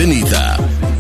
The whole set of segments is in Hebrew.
בניטה.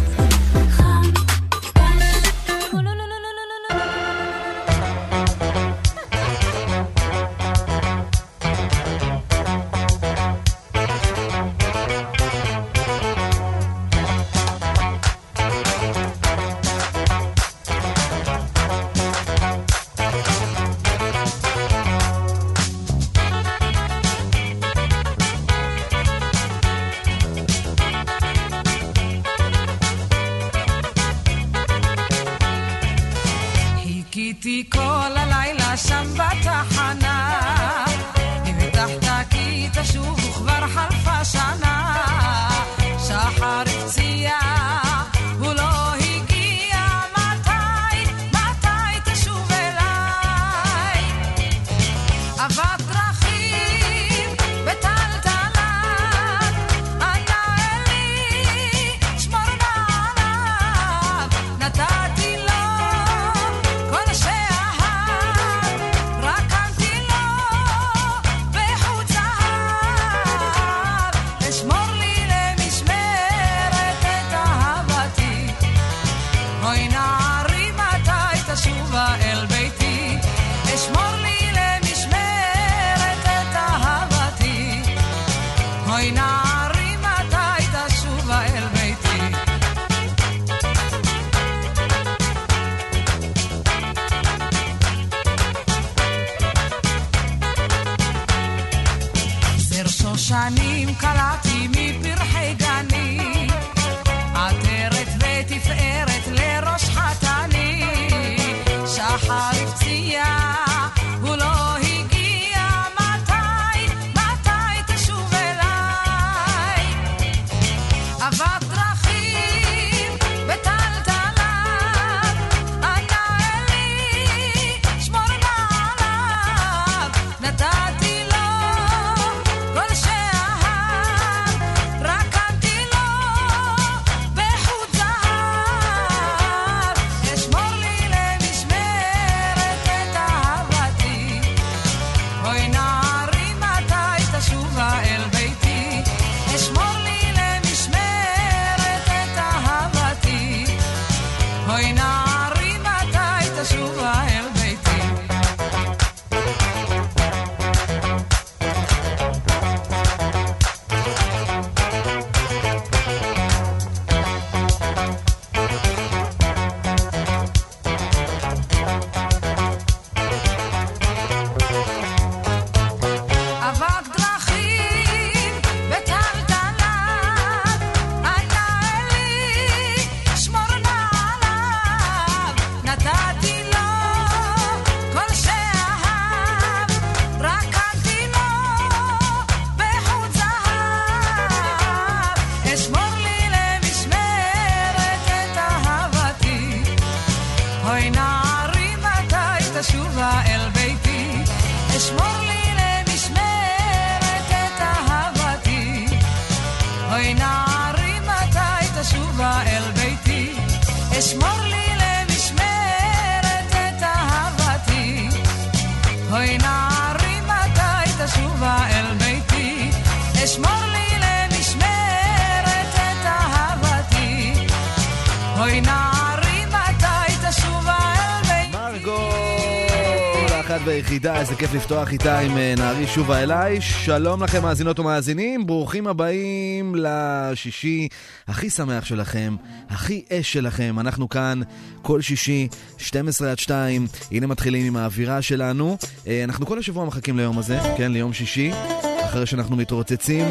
ביחידה, איזה כיף לפתוח איתה עם נערי שובה אליי. שלום לכם מאזינות ומאזינים, ברוכים הבאים לשישי הכי שמח שלכם, הכי אש שלכם. אנחנו כאן כל שישי 12 עד 2. הנה מתחילים עם האווירה שלנו. אנחנו כל השבוע מחכים ליום הזה, כן, ליום שישי, אחרי שאנחנו מתרוצצים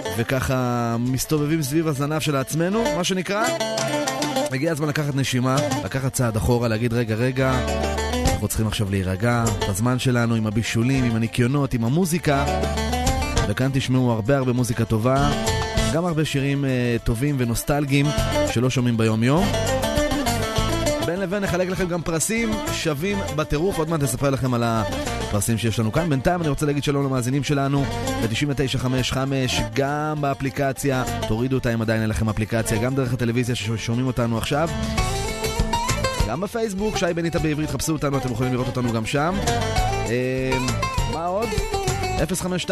וככה מסתובבים סביב הזנב של עצמנו, מה שנקרא. הגיע הזמן לקחת נשימה, לקחת צעד אחורה, להגיד רגע, אנחנו צריכים עכשיו להירגע, בזמן שלנו עם הבישולים, עם הניקיונות, עם המוזיקה. וכאן תשמעו הרבה מוזיקה טובה, גם הרבה שירים טובים ונוסטלגיים שלא שומעים ביום יום. בין לבין נחלק לכם גם פרסים שווים בטירוף, עוד מעט נספר לכם על הפרסים שיש לנו כאן. בינתיים אני רוצה להגיד שלום למאזינים שלנו ב-99.55, גם באפליקציה, תורידו אותה אם עדיין אין לכם אפליקציה, גם דרך הטלוויזיה ששומעים אותנו עכשיו, גם בפייסבוק, שי בניטה בעברית, חפשו אותנו, אתם יכולים לראות אותנו גם שם. מה עוד? 052-959-4959,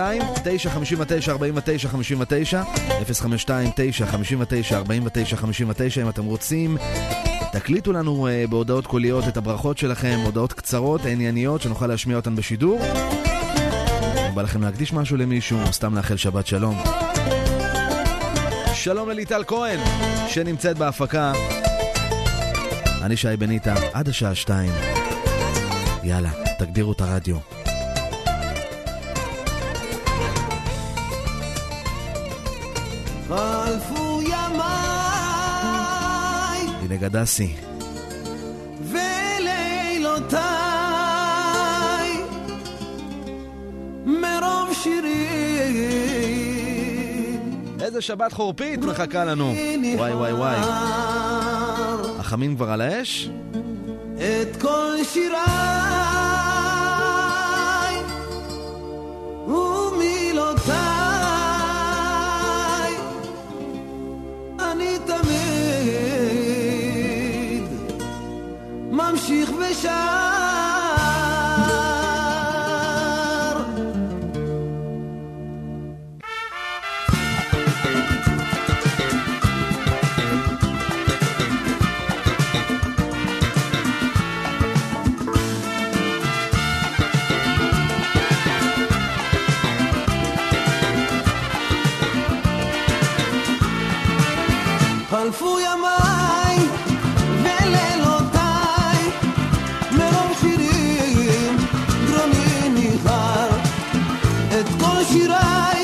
052-959-4959. אם אתם רוצים, תקליטו לנו בהודעות קוליות את הברכות שלכם, הודעות קצרות, ענייניות, שנוכל להשמיע אותן בשידור. אם בא לכם להקדיש משהו למישהו, או סתם לאחל שבת שלום. שלום לליטל כהן, שנמצאת בהפקה. אני שי בניטה, עד השעה 2. יאללה, תגדירו את הרדיו. חלפו ימיי הנה גדסי ולילותיי מרוב שירים. איזה שבת חורפית מחכה לנו. וואי וואי וואי, החמין כבר על האש. את כל שיריי ומילותיי אני תמיד ממשיך ושר. חלפו ימיי ולילותיי מרוב שירים גרוני ניחר. את כל שיריי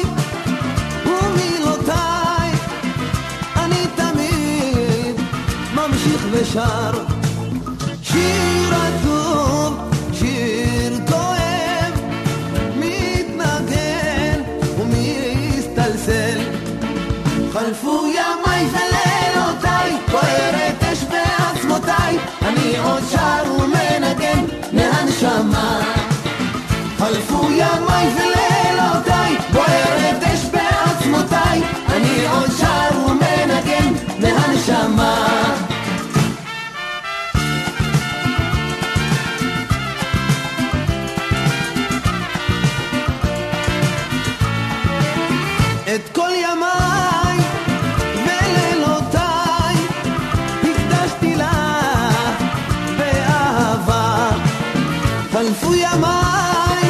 ומילותיי אני תמיד ממשיך ושר. שיר עצוב, שיר כואב, מתנגן ומסתלסל. חלפו ימיי ולילותיי, בוערת אש בעצמותיי, אני עוד שר ומנגן מהנשמה. חלפו ימיי ולילותיי, בוערת אש בעצמותיי, אני עוד שר ומנגן מהנשמה. את כל ימיי ולילותיי הקדשתי לה באהבה. חלפו ימיי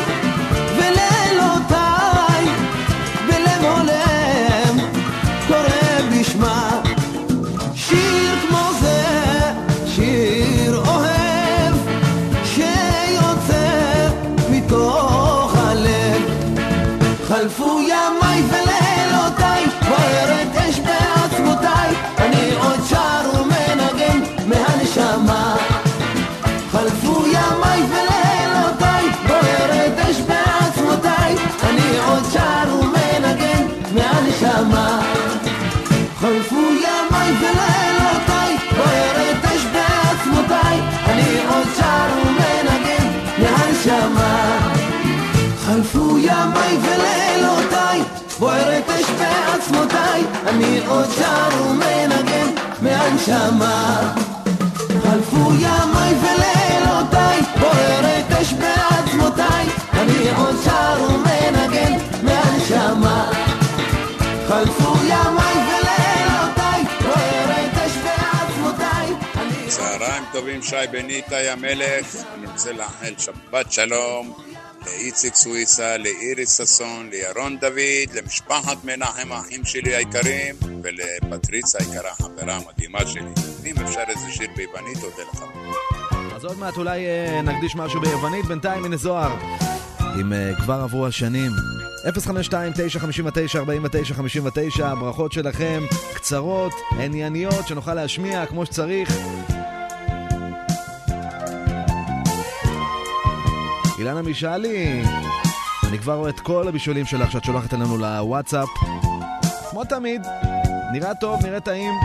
ולילותיי בלב הולם קורא בשמה. שיר כמו זה, שיר אוהב שיוצא מתוך הלב. חלפו ימיי ולילותיי, בוערת אש בעצמותיי, אני עוד שר ומנגן מהנשמה. חלפו ימיי ולילותיי, בוערת אש בעצמותיי, אני עוד שר ומנגן מהנשמה. חלפו ימיי ולילותיי, בוערת אש בעצמותיי, אני עוד שר ומנגן מהנשמה. חלפו ימיי ולילותיי, בוערת אש בעצמותיי, אני עוד שר ומנגן מהנשמה. חלפו ימיי ולילותיי, בוערת אש בעצמותיי, אני עוד שר ומנגן מהנשמה. חלפו ימיי ולילותיי, בוערת אש בעצמותיי. צהריים טובים, שי בניטה המלך. אני רוצה לאחל שבת שלום לאיציק סוויסה, לאיריס ססון, לירון דוד, למשפחת מנחם, האחים שלי היקרים, ולפטריצה היקרה, חברה המדהימה שלי. אם אפשר איזה שיר ביוונית, אודה לך. אז עוד מעט אולי נקדיש משהו ביוונית. בינתיים הנה זוהר, אם כבר עברו השנים. 052-959-4959, הברכות שלכם קצרות, ענייניות, שנוכל להשמיע כמו שצריך. אילנה משאלי, אני כבר רואה את כל הבישולים שלך שאת שולחת אלינו לוואטסאפ. כמו תמיד, נראה טוב, נראה טעים.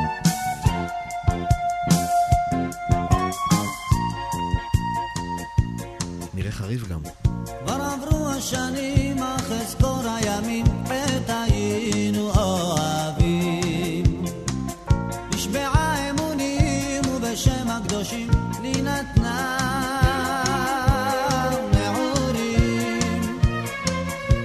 נראה חריף גם. כבר עברו השנים, אך אזכור הימים, עת היינו אוהבים. נשבעה אמונים ובשם הקדושים לי נתנה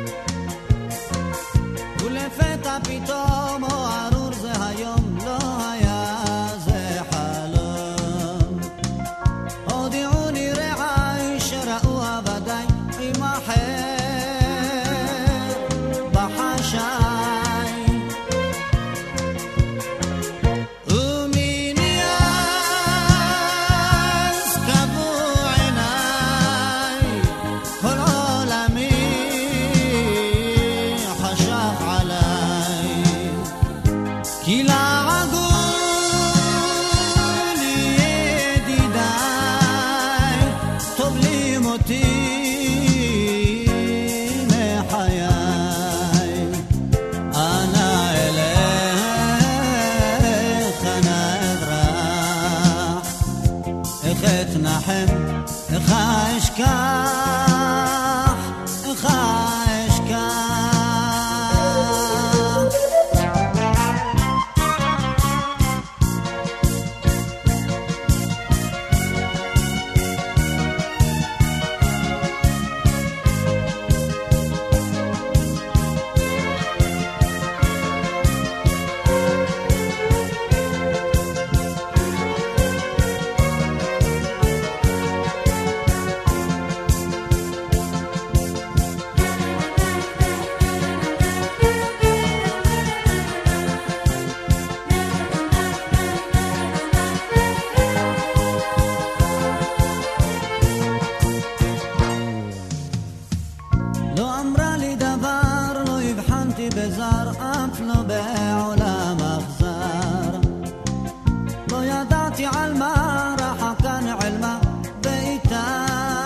חייתי בזר, אף לא בעולם אכזר. לא ידעתי על מה רחקה נעלמה, ואיתה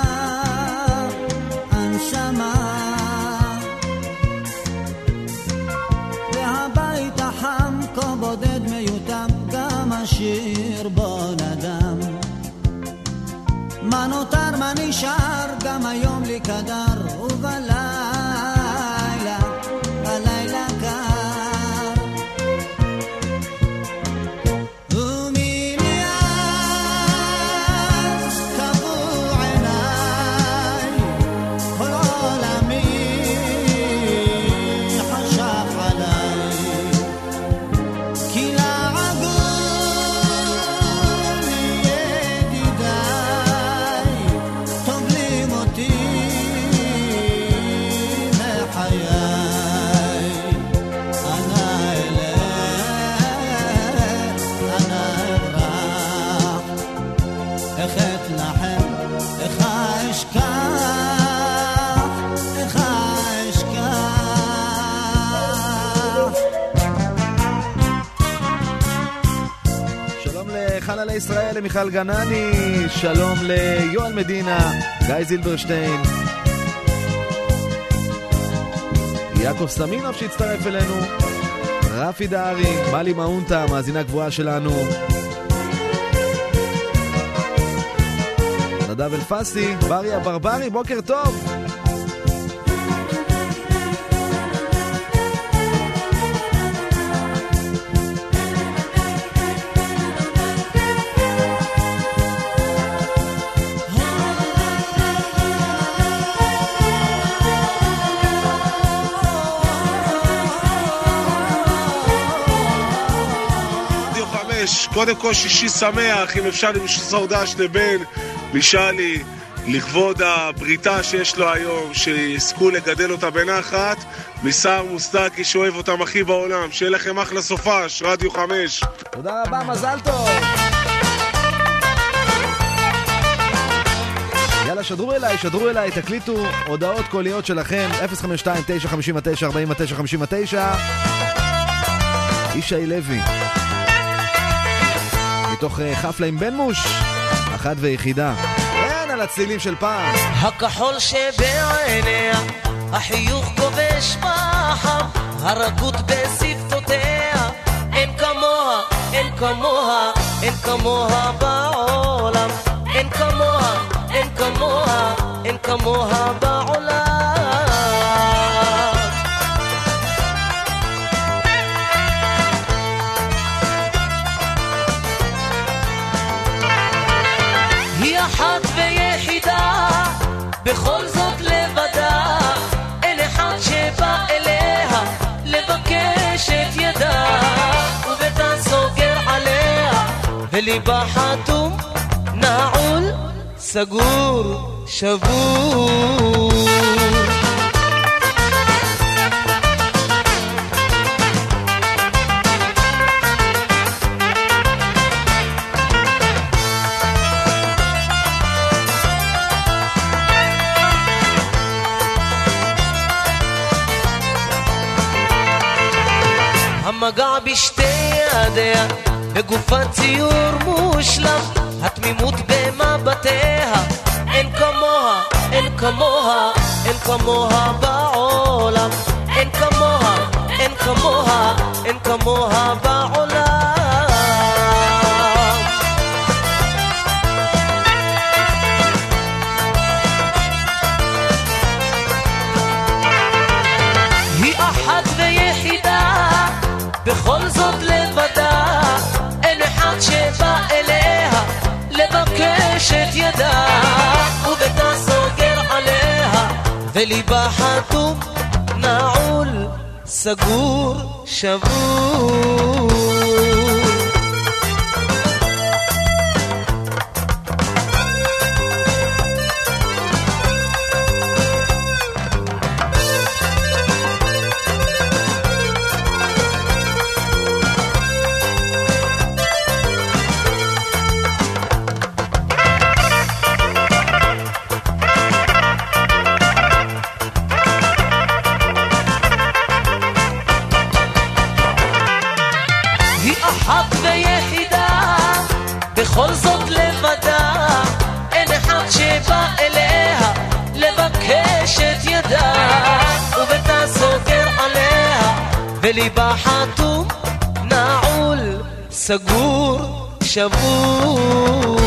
הנשמה. והבית החם כה בודד מיותם, גם השיר בו נדם. מה נותר מה נשאר, גם היום לי קדר, ובלילה, בלילה קר. ומאז קבעו עיניי, כל עולמי חשך עליי, כי לעגון ידידיי טובלים אותי מחיי. אנא אלך, אנא אברח, איך אתנחם, איך אשכח, איך אשכח. שלום לחלל ישראל, למיכל גנני, שלום ליואל מדינה, גיא זילברשטיין, יעקב סמינוב שהצטרף אלינו, רפי דארי, מלי מאונטה, מאזינה גבוהה שלנו, נדב אלפסי, בריה ברברי, בוקר טוב. קודם כל שישי שמח, אם אפשר למשל הודעה לבן משלי לכבוד הבריתה שיש לו היום, שיזכו לגדל אותה בנחת, מסער מוסטקי שאוהב אותם הכי בעולם. שיהיה לכם אחלה סופש, רדיו 5. תודה רבה, מזל טוב. יאללה, שדרו אליי, תקליטו הודעות קוליות שלכם, 052-959-4959. ישי לוי מתוך חפלה עם בן מוש, אחת ויחידה. אין על הצלילים של פעם. הכחול שבעיניה, החיוך כובש בחם, הרכות בשפתותיה, אין כמוה, אין כמוה, אין כמוה בעולם, אין כמוה, אין כמוה, אין כמוה בעולם. אחת ויחידה, בכל זאת לבדה, אין אחד שבא אליה לבקש את ידה, וביתה סוגר עליה וליבה חתום, נעול, סגור, שבור. המגע בשתי ידיה, בגופה ציור מושלם, התמימות במבטיה, אין כמוה, אין כמוה, אין כמוה בעולם, אין כמוה, אין כמוה, אין כמוה בעולם. היא אחת ויחידה, בכל זאת לבדה, אין אחד שבא אליה לבקש את ידה, וביתה סוגר עליה וליבה חתום, נעול, סגור, שבור. וליבה חתום, נעול, סגור, שבור.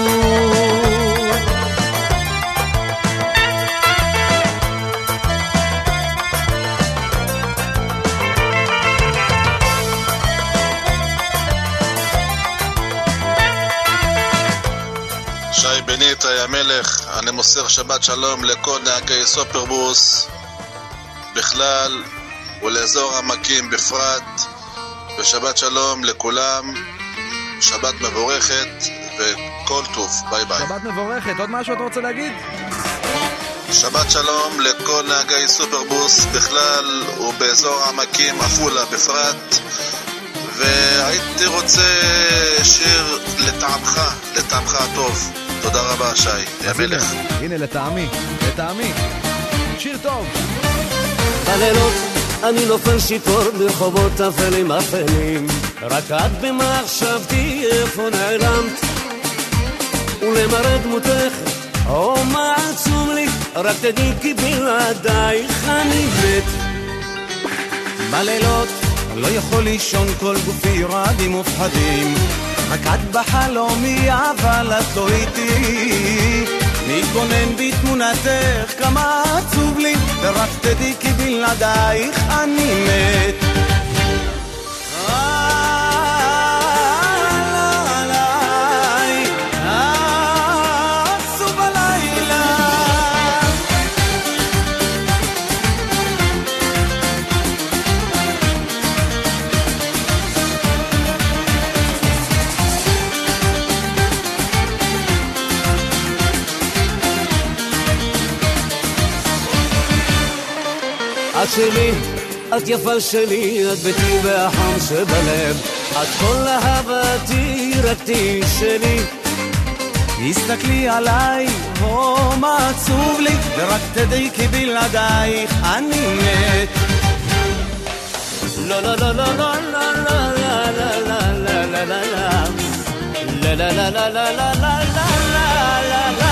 שי בנית, היה מלך, אני מוסר שבת שלום לכל נהגי סופרבוס בכלל ולאזור עמקים בפרט, ושבת שלום לכולם, שבת מבורכת וכל טוב, ביי ביי. שבת מבורכת, עוד משהו אתה רוצה להגיד? שבת שלום לכל נהגי סופרבוס בכלל ובאזור עמקים אפולה בפרט, והייתי רוצה שיר לטעמך הטוב. תודה רבה שי, יא מלך. הנה לטעמי, שיר טוב. בלילות אני נופל שיכור ברחובות אפלים אפלים, רק את במחשבתי איפה נעלמת, ולמראה דמותך או מה עצום לי, רק תגיד כי בלעדייך אני מת. בלילות לא יכול לישון כל גופי רעדים ופחדים, רק את בחלומי אבל את לא איתי, מתבונן בתמונתך כמה עצוב לי, ורק תדעי כי בלעדייך אני מת. עצוב הלילה, את שלי, את יפה שלי, את ביתי והחם שבלב, את כל אהבתי, רק תהי שלי. הסתכלי עליי, מה עצוב לי, ורק תדעי כי בלעדייך אני מת. לא לא לא לא לא לא לא לא לא לא לא לא לא לא לא לא לא לא לא.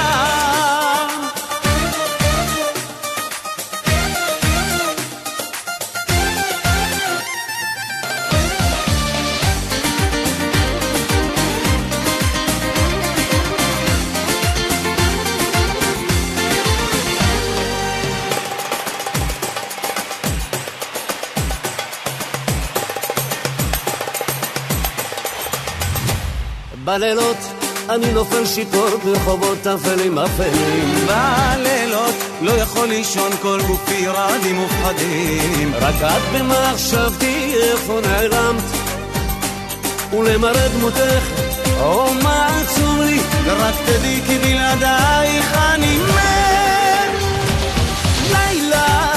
בלילות אני נופל שיכור ברחובות אפלים אפלים, בלילות לא יכול לישון כל גופי רעדים ופחדים, רק את במחשבתי איפה נעלמת, ולמראה דמותך או מה עצום לי, ורק תדעי כי בלעדייך אני מת. לילה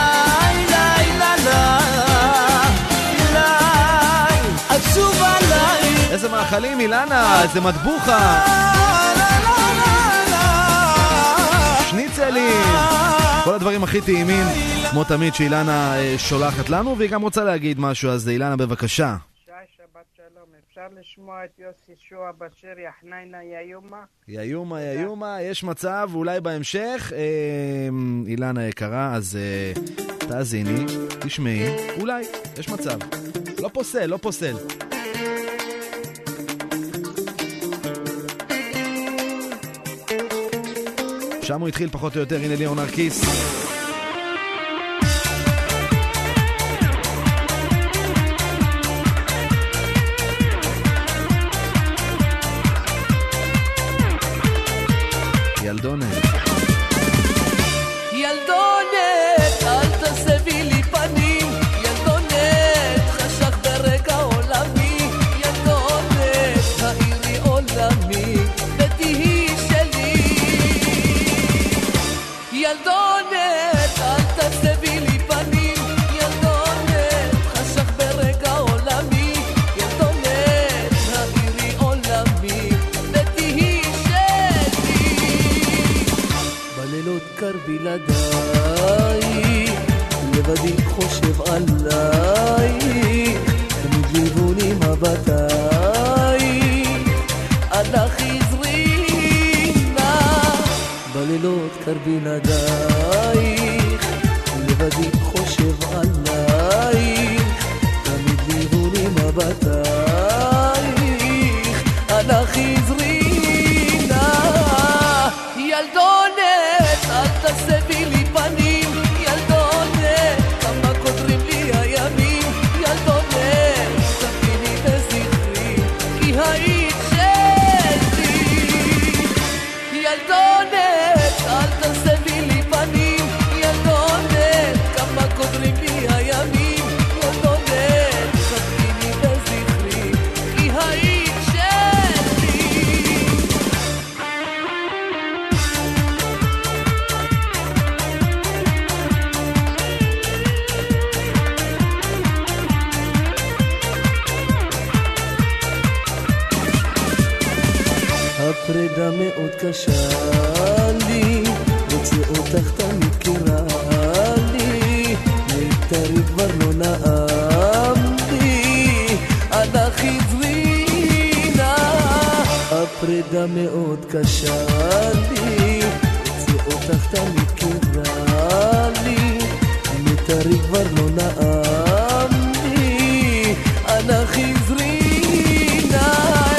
עצוב עליי. איזה מאכלים אילנה, איזה מטבוחה, שניצלים, כל הדברים הכי טעימים כמו תמיד שאילנה שולחת לנו, והיא גם רוצה להגיד משהו, אז אילנה בבקשה. שבת שלום, אפשר לשמוע את יוסי שועה בשיר יחנינה יאיומה יאיומה, יש מצב אולי בהמשך. אילנה יקרה, אז תאזיני, תשמעי, אולי יש מצב, לא פוסל. שם הוא התחיל פחות או יותר, הנה ליאור נרקיס. ילדונת, אל תסבי לי פנים, ילדונת, חשך ברגע עולמי, ילדונת, העירי עולמי, ותהי שלי. ילדונת, אל תסבי לי פנים, ילדונת, חשך ברגע עולמי, ילדונת, העירי עולמי, ותהי שלי. בלילות קר בלעדיי, לבדי חושב עליי, תמיד ליבוני מבטיי, אנא חזרי נא. בלילות קר בלעדייך, לבדי חושב עליי, אהובתייך, אנא חזרי נא. ילדונת, אל תסבי לי פנים, ילדונת, כמה קודרים לי הימים, ילדונת, תביני בזכרי, כי היית שלי. ילדונת, אל תסבי לי פנים, ילדונת, כמה קודרים לי הימים, ילדונת, תביני בזכרי, כי היית שלי. הפרידה מאוד קשה לי, רוצה אותך תמיד קרה לי, מיתרי כבר לא נעם לי, אנא חזרי נא. הפרידה מאוד קשה לי, רוצה אותך תמיד קרה לי, מיתרי כבר לא נעם לי, אנא חזרי נא.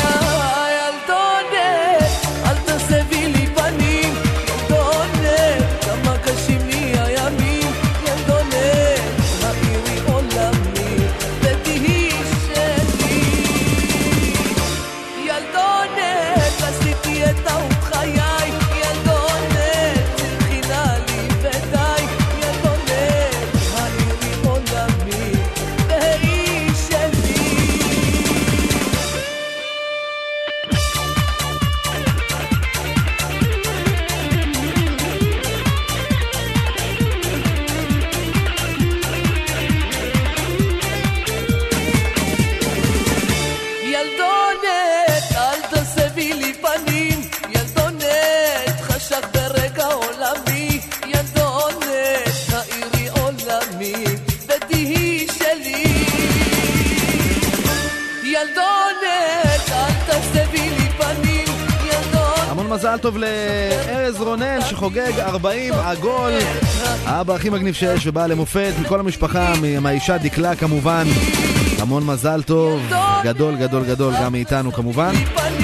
מזל טוב לארז רונן שחוגג 40 עגול, האבא הכי מגניב שיש ובא למופת, מכל המשפחה, מהאישה דקלה כמובן, המון מזל טוב, גדול גדול גדול גם מאיתנו כמובן.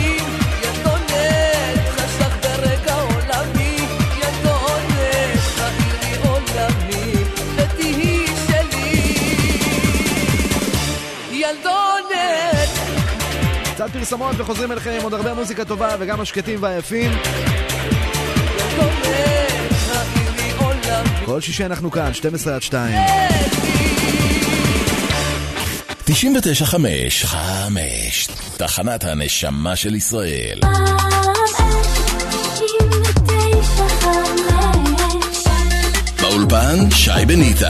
קצת פרסמות וחוזרים אליכם עם עוד הרבה מוזיקה טובה וגם השקטים והיפים. כל שישי אנחנו כאן, 12 עד 2. 99.5 תחנת הנשמה של ישראל. באולפן שי בניטה.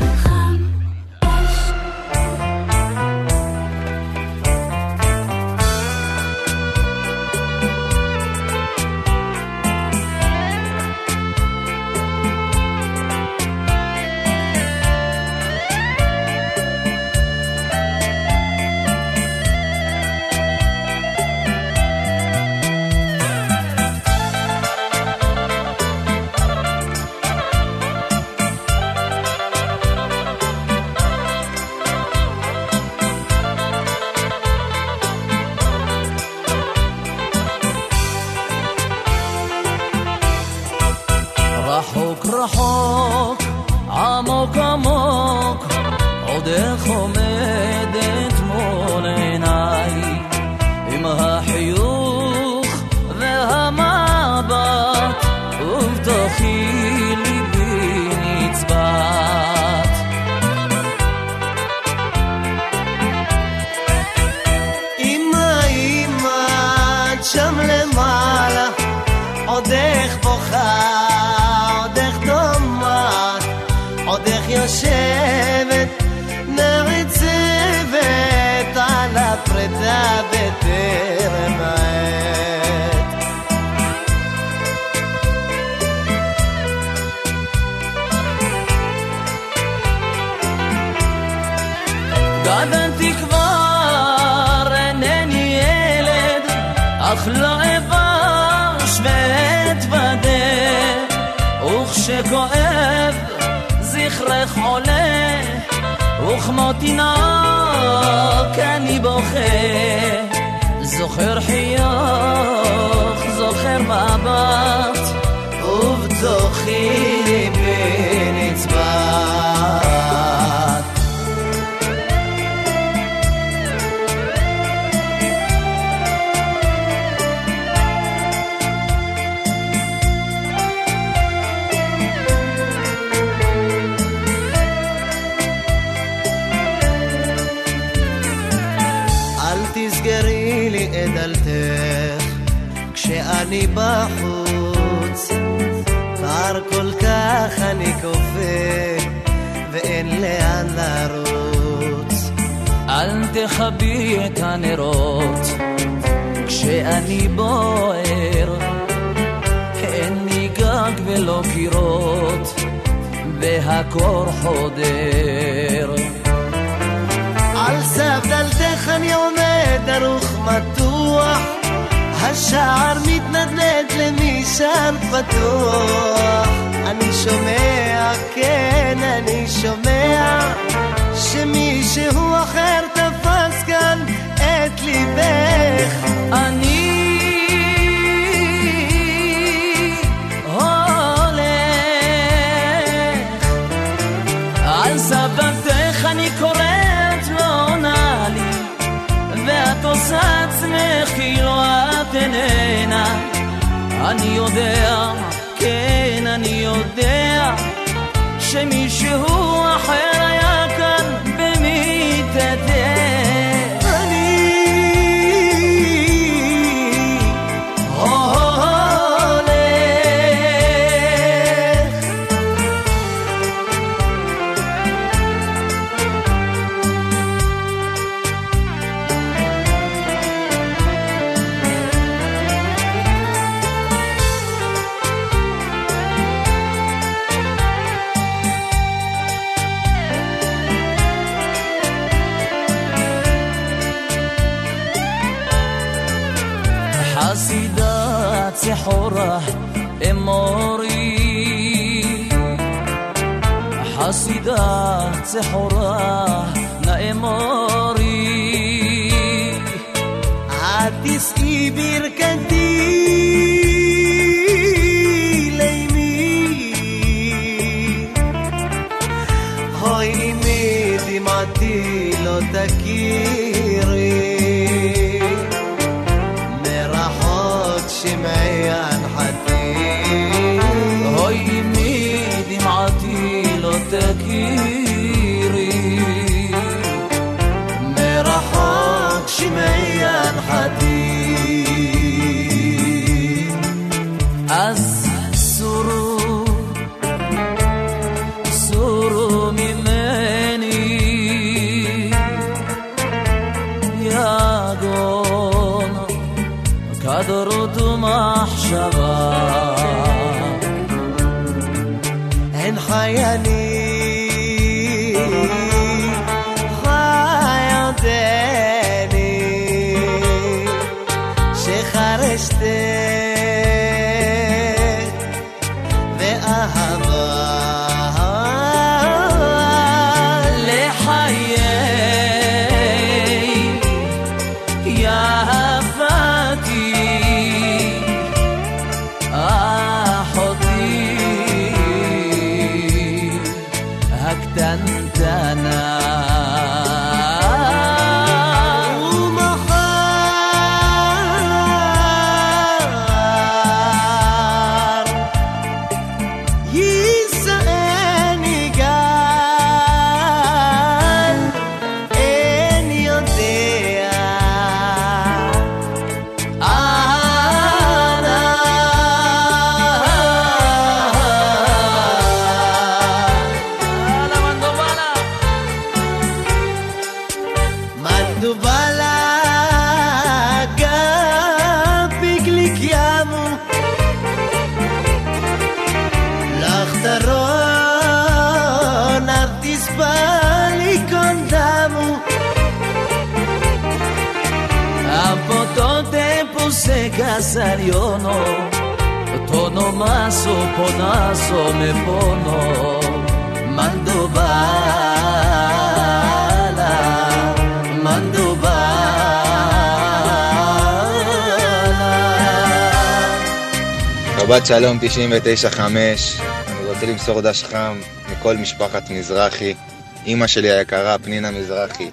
רחוק, עמוק עמוק, עוד איך עומדת מול עיניי, עם החיוך והמבט, ובתוכי ליבי נצבט. אמא, אמא, את שם למעלה, עוד איך בוכה, עוד איך יושבת נעצבת על הפרידה בטרם עת. גדלתי כבר, אינני ילד, אך לא אבש ואתוודה, וכשכואב זכרך עולה, וכמו תינוק אני בוכה, זוכר חיוך, זוכר מבט, ובתוכי ליבי נצבט. תסגרי לי את דלתך כשאני בחוץ, קר כל כך אני קופא ואין לאן לרוץ. אל תחבי את הנרות כשאני בוער, אין לי גג ולא קירות והקור חודר. על סף דלתך אני עומד דרוך מתוח, השער מתנדנד למשען פתוח. אני שומע, כן אני שומע, שמישהו אחר תפס כאן את ליבך. אני הולך על סף דלתך אני קורא, ואת עושה עצמך כאילו את איננה. אני יודע, כן אני יודע, שמישהו אחר היה כאן במיטתך. חסידת סחורה אמורי, חסידת סחורה נאמורי, התסעי ברכתי לימי, הוי אמי דמעתי לא תכירי, שמעי אנחתי, הוי אמי דמעתי לא תכירי, מרחוק שמעי אנחתי. אז סורו, סורו ממני יגון כדרות ומחשבה, אין חייני חיותני שחרשתי ואהבה לחיי יפתי אחותי הקטנטנה. Saliono, tono maso, ponaso, me pono, mando va. שבת שלום 99.5. אני רוצה למסור דש חם מכל משפחת מזרחי, אמא שלי היקרה פנינה מזרחי,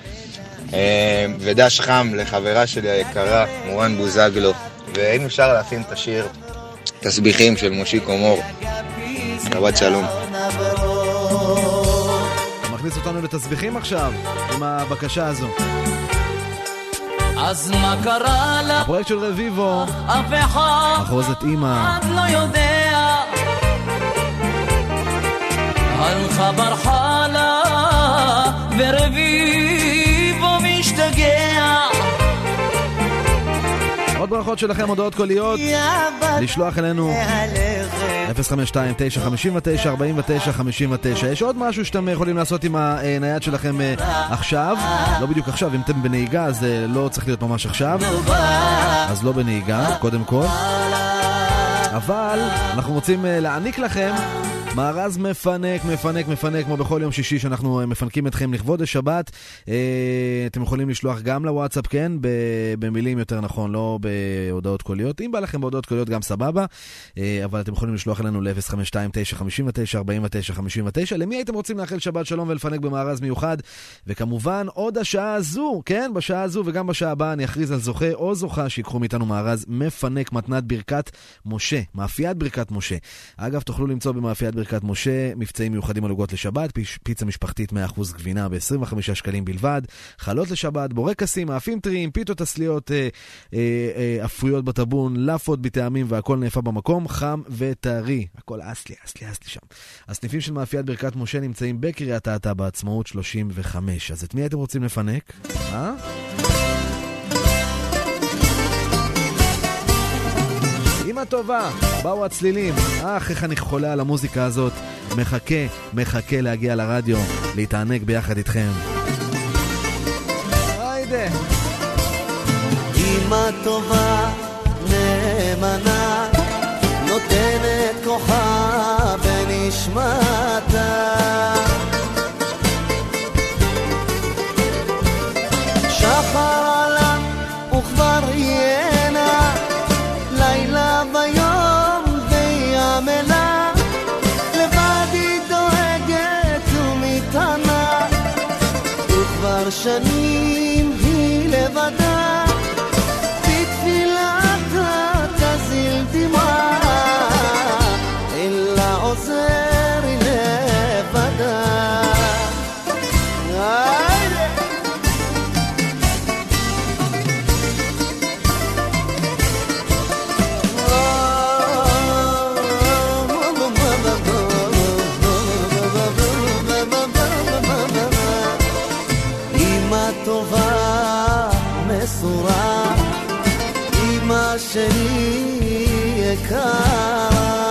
ודש חם לחברה שלי היקרה מורן בוזגלו. ואם אפשר להכין את השיר תסביכים של מושיקו מור. שבת שלום. מכניס אותנו לתסביכים עכשיו עם הבקשה הזו. אז מה קרה לה? הפרויקט של רביבו, אף אחד אחוזת אמא לא יודע, הלכה ברחה לה ורביבו משתגע. עוד ברכות שלכם, הודעות קוליות לשלוח אלינו 052-959-4959. יש עוד משהו שאתם יכולים לעשות עם הנייד שלכם עכשיו, לא בדיוק עכשיו, אם אתם בנהיגה אז לא צריך להיות ממש עכשיו, אז לא בנהיגה קודם כל, אבל אנחנו רוצים להעניק לכם מארז מפנק כמו בכל יום שישי שאנחנו מפנקים אתכם לכבוד השבת. אתם יכולים לשלוח גם לוואטסאפ, כן, במילים יותר נכון, לא בהודעות קוליות. אם בא לכם בהודעות קוליות גם סבבה, אבל אתם יכולים לשלוח אלינו ל-052-959-4959. למי הייתם רוצים לאחל שבת שלום ולפנק במארז מיוחד? וכמובן עוד השעה הזו, כן, בשעה הזו וגם בשעה הבאה אני אכריז על זוכה או זוכה שיקחו מאיתנו מארז מפנק מתנת ברכת משה, מאפיית ברכת משה. אגב, תוכלו למצוא במאפיית ברכת משה מבצעים מיוחדים על עוגות לשבת, פיצה משפחתית 100% גבינה ב-25 שקלים בלבד, חלות לשבת, בורקסים, מאפים טריים, פיתות אסליות, אפויות בטבון, לפות בטעמים, והכל נאפה במקום, חם וטרי, הכל אסלי שם. הסניפים של מאפיית ברכת משה נמצאים בקריית אתא בעצמאות 35. אז את מי אתם רוצים לפנק? אמא טובה, באו הצלילים. איך אני חולה על המוזיקה הזאת. מחכה להגיע לרדיו, להתענג ביחד איתכם. היידה. אמא טובה, נאמנה, נותנת כוחה בנשמתה, שחר עלה וכבר ינה, לילה ויום וימלה, לבד היא דואגת ומתענה, וכבר שנים היא לבדה, בתפילתה תזיל דמעה, אלא עוזר היא לבדה. אמא שלי יקרה,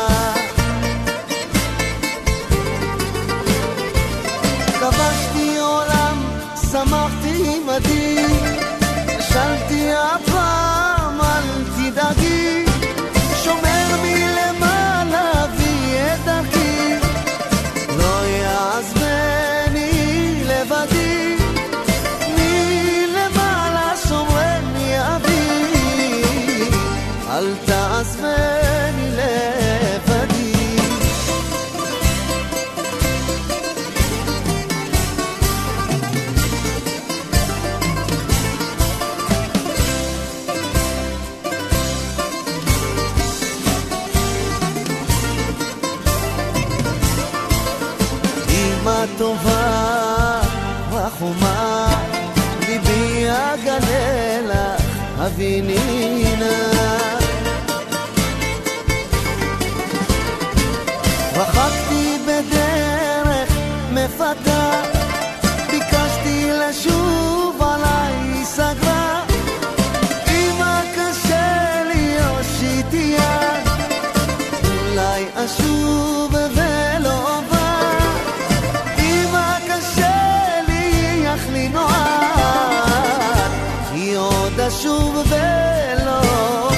כבשתי עולם, שמחתי מדי, שאלתי הפעם אל תדאגי, שומר מלמעלה ויהיה דרכי, לא יעזבני לבדי, מלמעלה שומרני אבי, אל תעזבני לבדי. אמא טובה וחומה, ליבי אגלה לך הבינינה, רחקתי בדרך מפתה, ביקשתי לשוב עליי סגרה, אמא קשה לי הושיטי יד, אולי אשוב ולא בא, אמא קשה לי יחלי נועד, היא עוד אשוב ולא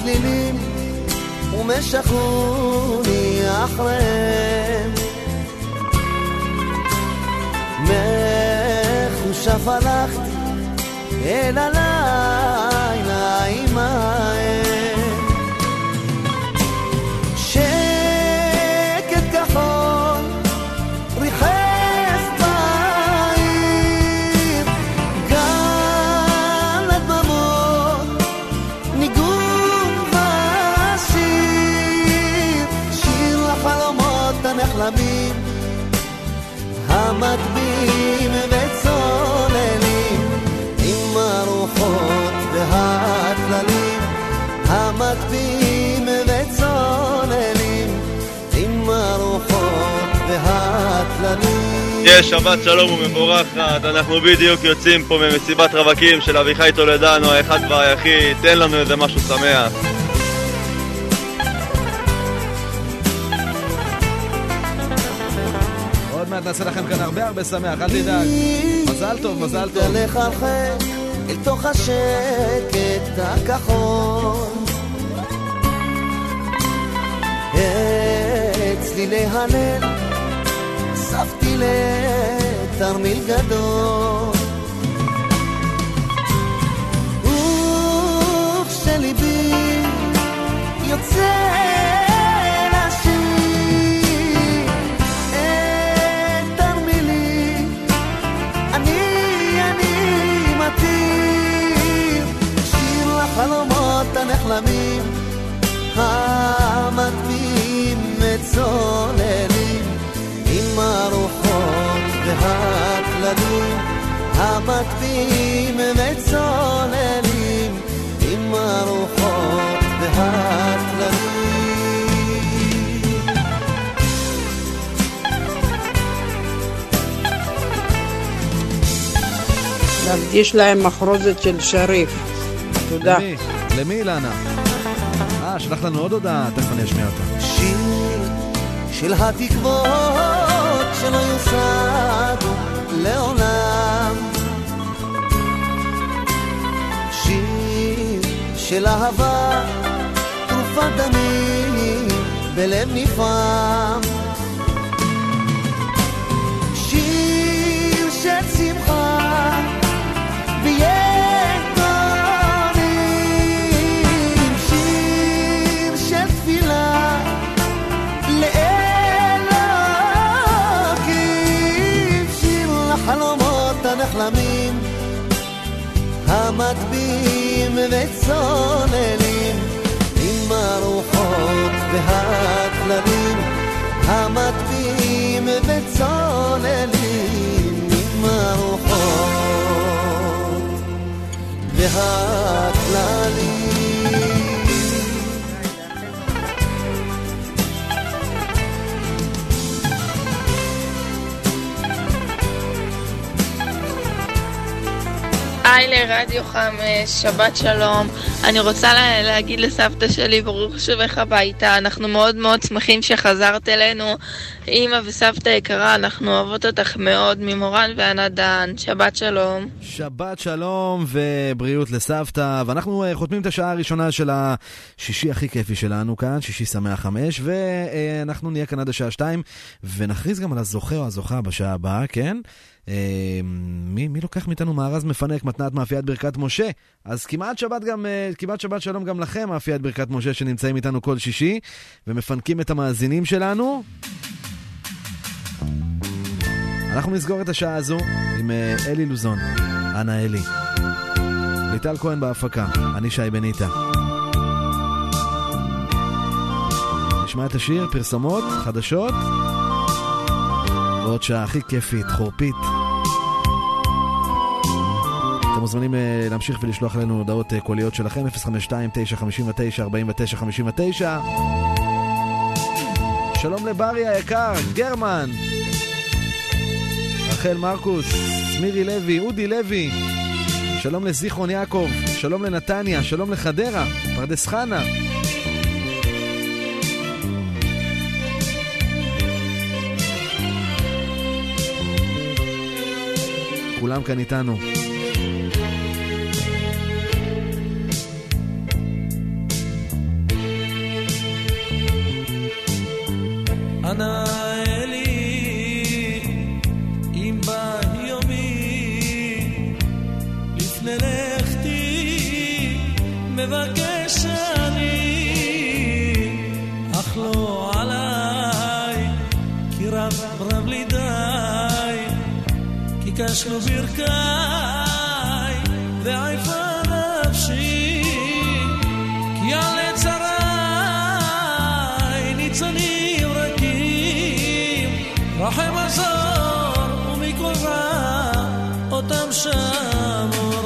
הצלילים ומשכוני אחריהם מחושב הלכתי אל הלילה עמהם שקט כחול ריחף בעיר גל הדממות ניגון ושיר שיר לחלומות הנחלמים המטביעים וצוללים עם הרוחות והטללים המטביעים וצוללים עם הרוחות והטללים. יש שבת שלום ומבורכת, אנחנו בדיוק יוצאים פה ממסיבת רווקים של אביחי טולדנו האחד והיחיד, תן לנו איזה משהו שמח. נעשה לכם כאן הרבה שמח, אל תדאג. מזל טוב, מזל טוב. תלך לחק אל תוך השקט הכחול אצלי להלל ספתי לתרמיל גדול וכשליבי יוצא חלומות הנחלמים המטביעים וצוללים עם הרוחות והטללים המטביעים וצוללים עם הרוחות והטללים. להקדיש להם מחרוזת של שריף. תודה. למי אילנה? שלח לנו עוד הודעה, תכף אני אשמיע אותה. שיר של התקוות שלא יושגו לעולם שיר של אהבה תרופת דמים בלב נפעם שיר של שמחה נחלמים המטביעים וצוללים עם הרוחות והטללים המטביעים וצוללים עם הרוחות והטללים. היי לרדיו 5, שבת שלום. אני רוצה להגיד לסבתא שלי ברוך שובך הביתה. אנחנו מאוד מאוד שמחים שחזרת אלינו. אמא וסבתא יקרה, אנחנו אוהבות אותך מאוד, ממורן וענדן. שבת שלום. שבת שלום ובריאות לסבתא. ואנחנו חותמים את השעה הראשונה של השישי הכי כיפי שלנו כאן, שישי שמח 5, ואנחנו נהיה כאן עד השעה 2 ונכריז גם על הזוכה או הזוכה בשעה הבאה, כן? מי לוקח מאיתנו מארז מפנק מתנת מאפיית ברכת משה? אז כמעט שבת שלום גם לכם, מאפיית ברכת משה שנמצאים איתנו כל שישי ומפנקים את המאזינים שלנו. אנחנו נסגור את השעה הזו עם אלי לוזון, אנה אלי, ליטל כהן בהפקה, אני שי בניטה. נשמע את השיר, פרסומות, חדשות ועוד שעה הכי כיפית, חורפית. אתם מוזמנים להמשיך ולשלוח לנו הודעות קוליות שלכם 052-959-4959. שלום לברי היקר, גרמן, רחל מרקוס, מירי לוי, אודי לוי. שלום לזיכרון יעקב, שלום לנתניה, שלום לחדרה, פרדס חנה. כולם כאן איתנו. אנא אלי אם בא יומי לפני לכתי מבקש אני אך לא עליי כי רב לי די כי קשנו ברכי ועייפה נפשי כי על צרי ניצנים רכים רחם עזור ומכל רע אותם שמור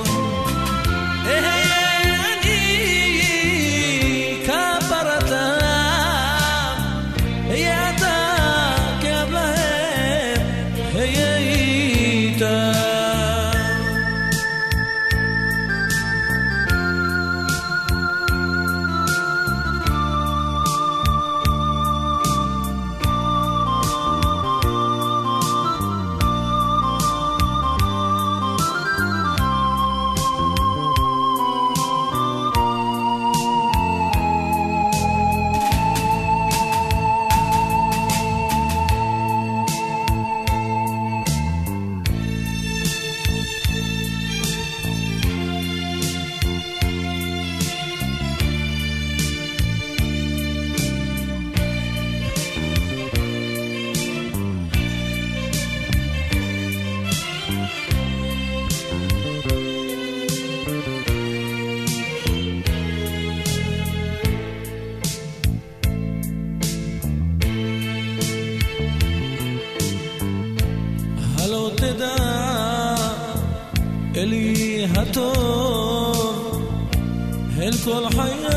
אל כל חיי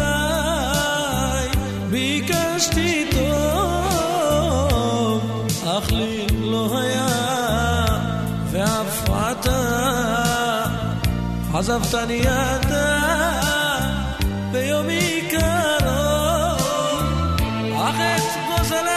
ביקשתי טוב אך לי לא היה ואף אתה עזבתני אתה ביומי קרוב אך את גוזלי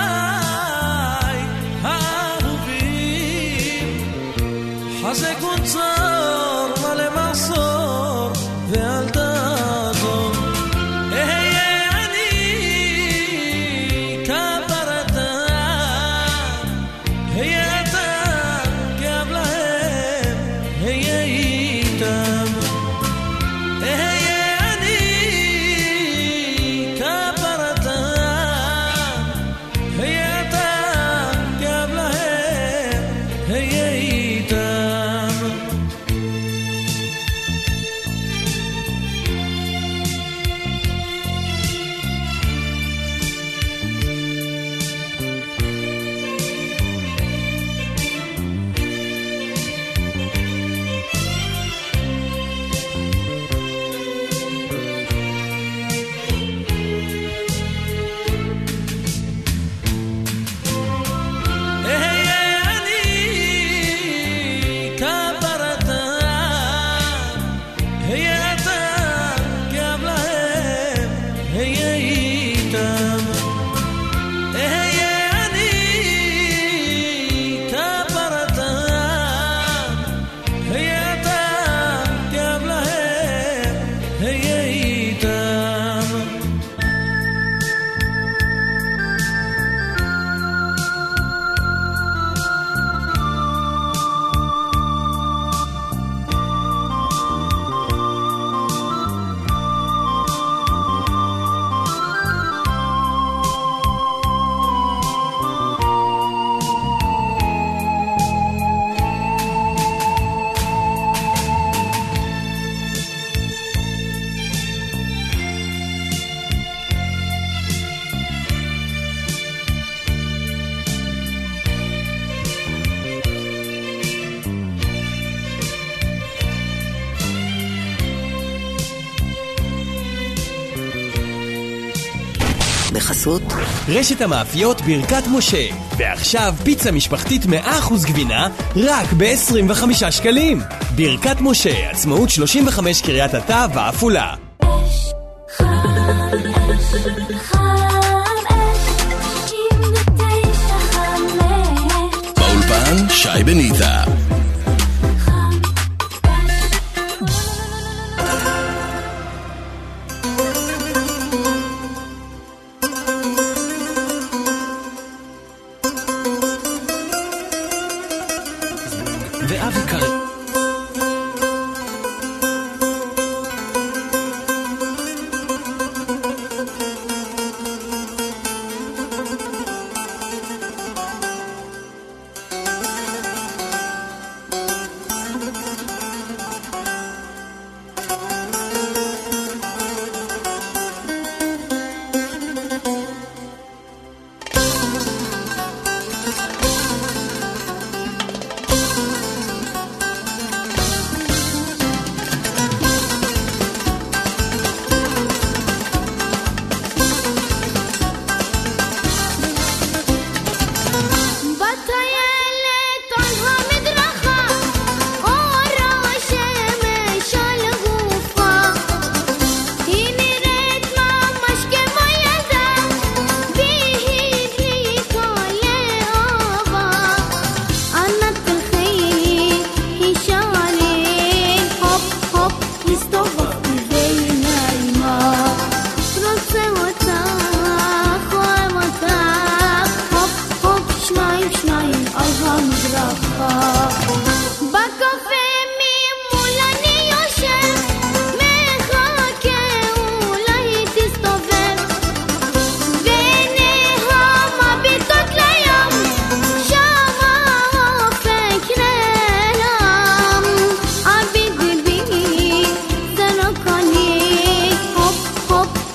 האהובים חזק וצר מלא מחסור ואל תעזוב אהיה אני כפרתה אהיה אתה כאב להם אהיה איתם אהיה אני כפרתה אהיה אתה כאב להם אהיה איתם בחסות רשת המאפיות ברכת משה, ועכשיו פיצה משפחתית 100% גבינה רק ב-25 שקלים. ברכת משה, עצמאות 35 קריית אתא ועפולה. באולפן שי בניטה.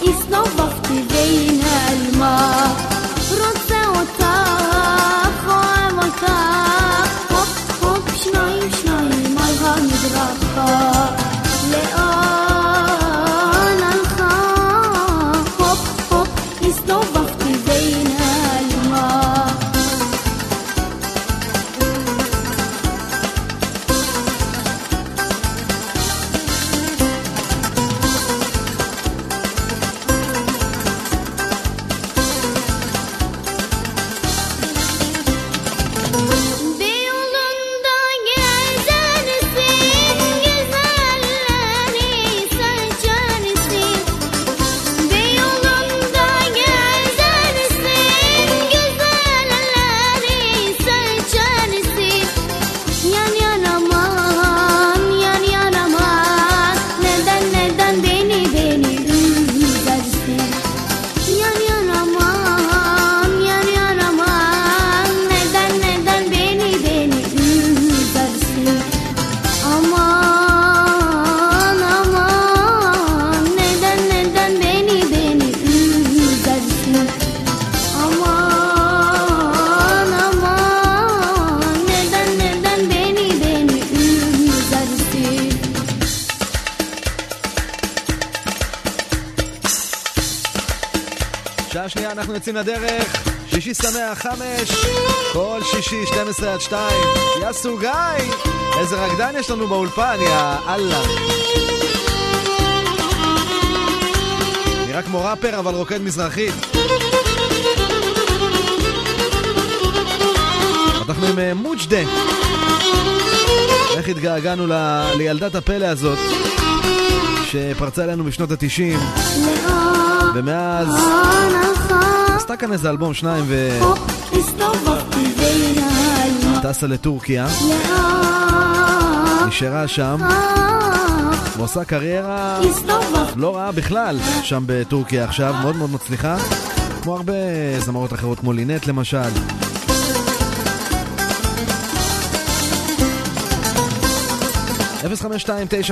הסתובבתי בין الماء רוצה אותך, אוהב אותך הופ הופ שניים שניים על המדרכה לאן הלכה הופ הופ הסתובבתי בין الماء שעה שנייה אנחנו יוצאים לדרך, שישי שמח 5, כל שישי 12 עד 2. יסו גיא, איזה רקדן יש לנו באולפן, יא אללה. נראה כמו ראפר אבל רוקד מזרחית. אנחנו עם מוג'דה. איך התגעגענו לילדת הפלא הזאת שפרצה אלינו בשנות ה-90 ומאז עשתה כאן איזה אלבום 2 טסה לטורקיה, נשארה שם ועושה קריירה לא רעה בכלל שם בטורקיה עכשיו, מאוד מאוד מצליחה כמו הרבה זמרות אחרות כמו לינט למשל. (052-959-4959)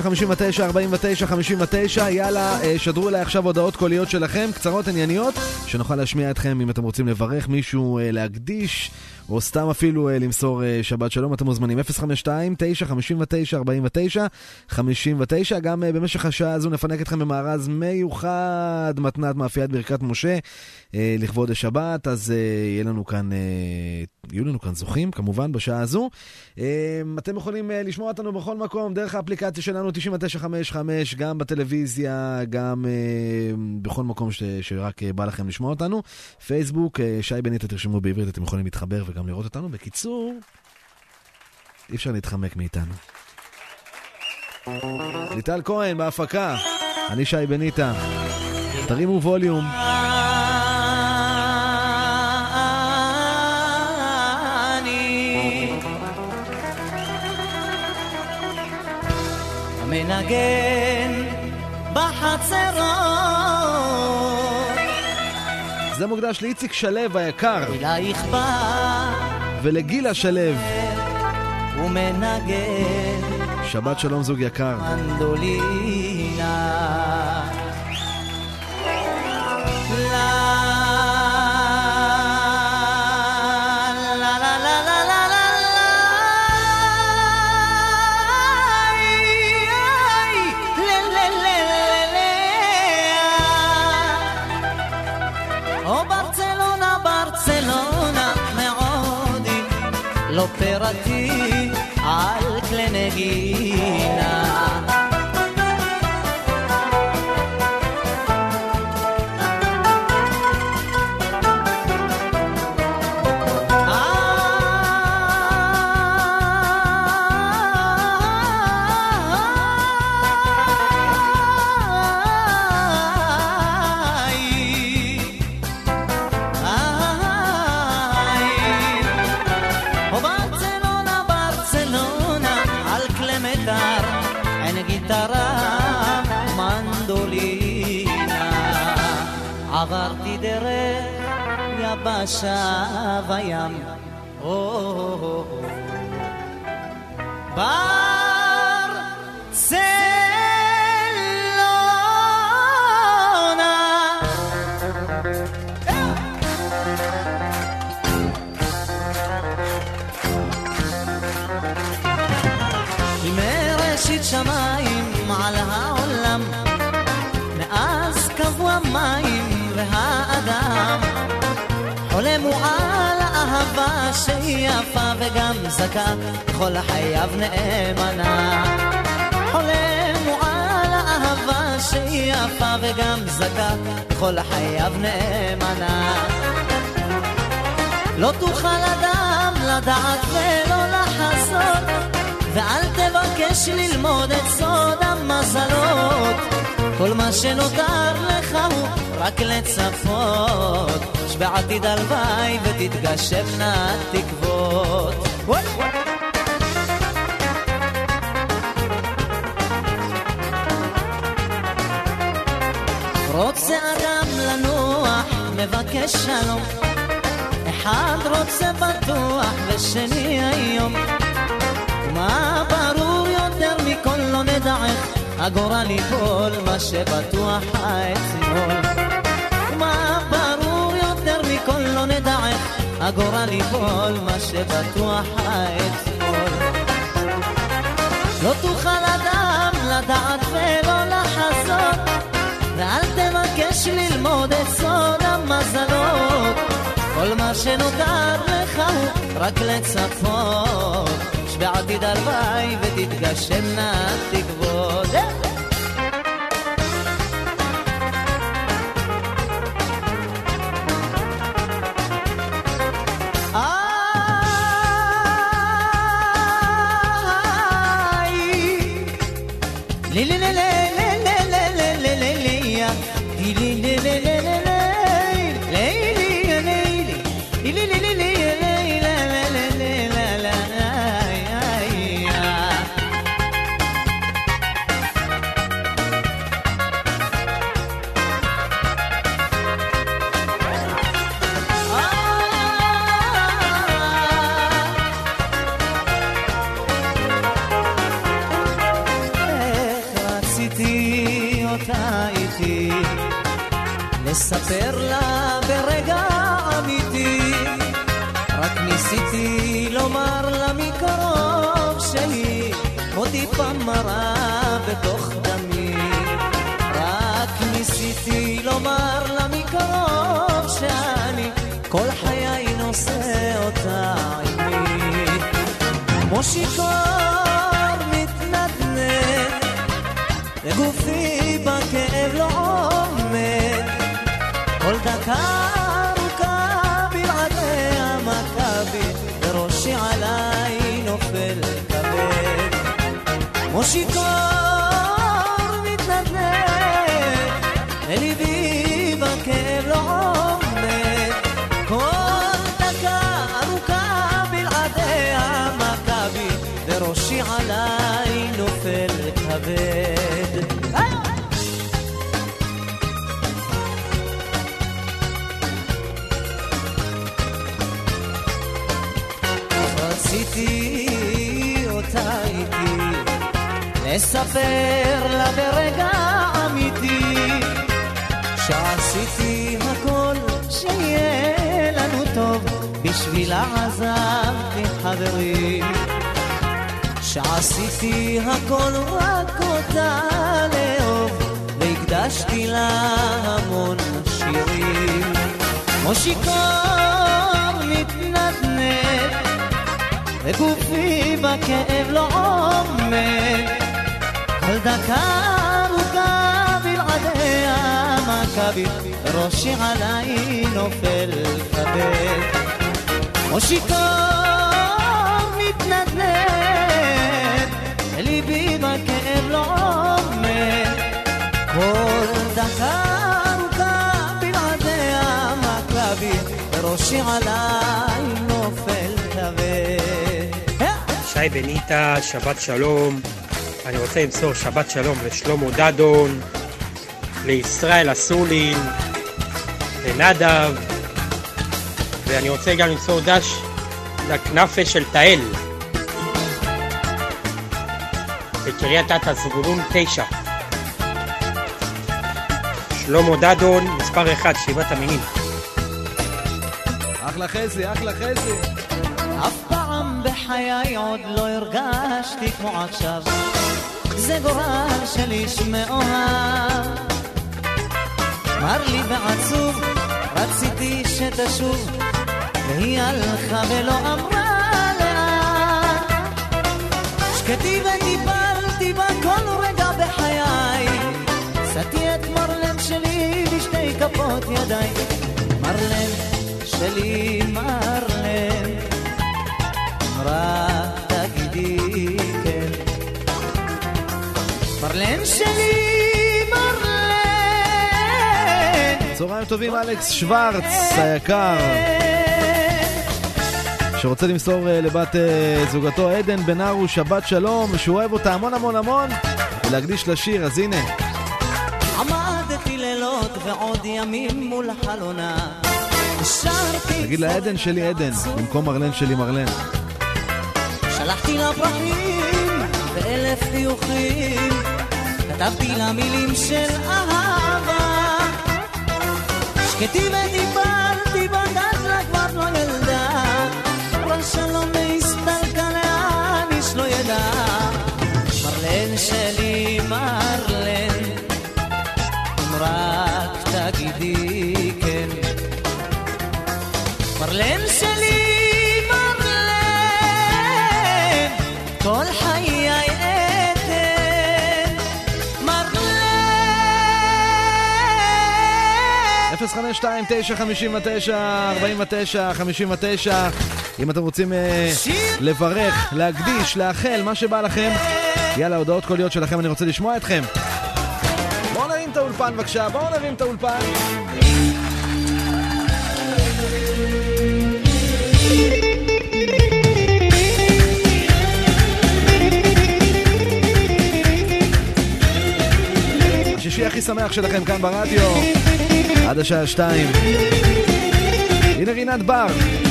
יאללה, שדרו אליי עכשיו הודעות קוליות שלכם, קצרות ענייניות, שנוכל להשמיע אתכם אם אתם רוצים לברך מישהו, להקדיש, או סתם אפילו למסור שבת שלום. אתם מוזמנים 052-959-4959. גם במשך השעה הזו נפנק אתכם במארז מיוחד, מתנת מאפיית ברכת משה לכבוד השבת. אז יהיו לנו כאן זוכים כמובן בשעה הזו. אתם יכולים לשמוע אותנו בכל מקום דרך האפליקציה שלנו 9955, גם בטלוויזיה, גם בכל מקום שרק בא לכם לשמוע אותנו. פייסבוק, שי בניטה, תרשמו בעברית, אתם יכולים להתחבר וגם לראות אותנו. בקיצור, אי אפשר להתחמק מאיתנו. ליטל כהן בהפקה, אני שי בניטה, תרימו ווליום. מנגן בחצרות, זה מוקדש לאיציק שלב היקר אלייך בא ולגילה שלב, ומנגן שבת שלום זוג יקר. מנדולינה אופרתי על כלי נגינה עברתי דרך יבשה וים ברצלונה שמיים על העולם, מאז קבוע מים והאדם חולם הוא על אהבה שהיא יפה וגם זכה, כל חייו נאמנה. חולם הוא על אהבה שהיא יפה וגם זכה, כל חייו נאמנה. לא תוכל אדם לדעת ולא לחזות, ואל תבקש ללמוד את סוד המזלות. כל מה שנותר לך הוא רק לצפות, שבעתיד הלוואי ותתגשמנה תקוות. רוצה אדם לנוח, מבקש שלום, אחד רוצה בטוח ושני היום. ומה ברור יותר מכל לא נדעך, הגורל ייפול מה שבטוח האתמול. ומה ברור יותר מכל לא נדעך, הגורל ייפול מה שבטוח האתמול. לא תוכל אדם לדעת ולא לחזות, ואל תבקש ללמוד את סוד המזלות. כל מה שנותר לך הוא רק לצפות, שבעתיד הלוואי ותתגשמנה תקוות. לספר לה ברגע אמיתי, רק ניסיתי לומר לה מקרוב שהיא מותי פמרה בתוך דמי. רק ניסיתי לומר לה מקרוב שאני כל חיי נושא אותה עימי. כמו שיקור מתנדנד וגופי בכאב לא עומד, כל דקה ארוכה בלעדי המכבי וראשי עליי נופל כבד. כמו שיקור מתנדנד וליבי בכאב לא עומד, כל דקה ארוכה בלעדי המכבי וראשי עליי נופל כבד. רציתי אותה איתי, לספר לה ברגע אמיתי, שעשיתי הכל שיהיה לנו טוב, בשבילה עזבתי חברים. שעשיתי הכל רק אותה לאהוב, והקדשתי לה המון שירים. כמו שיקור מתנדנד וגופי בכאב לא עומד, כל דקה ארוכה בלעדי המכבי ראשי עליי נופל כבד. כמו שיקור מתנדנד ליבי בכאב לא עומד, כל דקה ארוכה בלעדי המכבי ראשי עליי נופל כבד. שי בניטה, שבת שלום. אני רוצה למסור שבת שלום לשלמה דדון, לישראל אסולין, לנדב, ואני רוצה גם למסור דש לכנפה של תאל בקריית אתא זבולון 9. שלמה דדון, מספר 1, שבעת המינים. אחלה חזי, אחלה חזי. אף פעם בחיי עוד לא הרגשתי כמו עכשיו, זה גורל של איש מאוהב. מר לי ועצוב, רציתי שתשוב, והיא הלכה ולא אמרה לאן. שקטי וטיפלתי בה כל רגע בחיי, שתי את מרלן שלי בשתי כפות ידיי. מרלן שלי מרלן, רק תגידי כן. מרלן שלי צהריים טובים, אלכס שוורץ היקר שרוצה למסור לבת זוגתו עדן בן ארו שבת שלום, שהוא אוהב אותה המון המון המון ולהקדיש לשיר. אז הנה, עמדתי לילות ועוד ימים מול חלונה, תגיד לה עדן שלי עדן במקום מרלן שלי מרלן. שלחתי לה פרחים ואלף חיוכים, כתבתי לה מילים של אהבה. שקטי וטיפלתי בגד לה כבר לא ילדה, אמרה שלום להסתלקה לאן איש לא ידע. מרלן שלי מרלן, אם רק תגידי כן. מרלן שלי מרלן, כל חיי עדן. מרלן 052-959-49-59 אם אתם רוצים לברך, להקדיש, לאחל, מה שבא לכם. יאללה, הודעות קוליות שלכם, אני רוצה לשמוע אתכם. בואו נרים את האולפן בבקשה, בואו נרים את האולפן. השישי הכי שמח שלכם כאן ברדיו עד השעה 2. הנה רינת בר.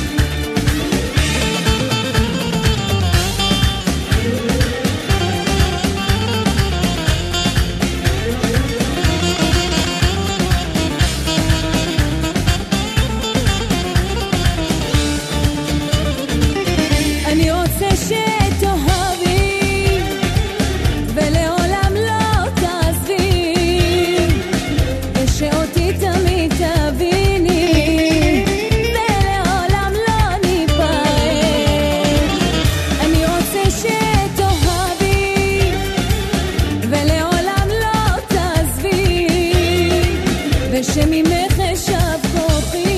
אני רוצה שתאהבי ולעולם לא תעזבי, ושאותי תמיד תביני ולעולם לא ניפרד. אני רוצה שתאהבי ולעולם לא תעזבי, ושממך אשאב כוחי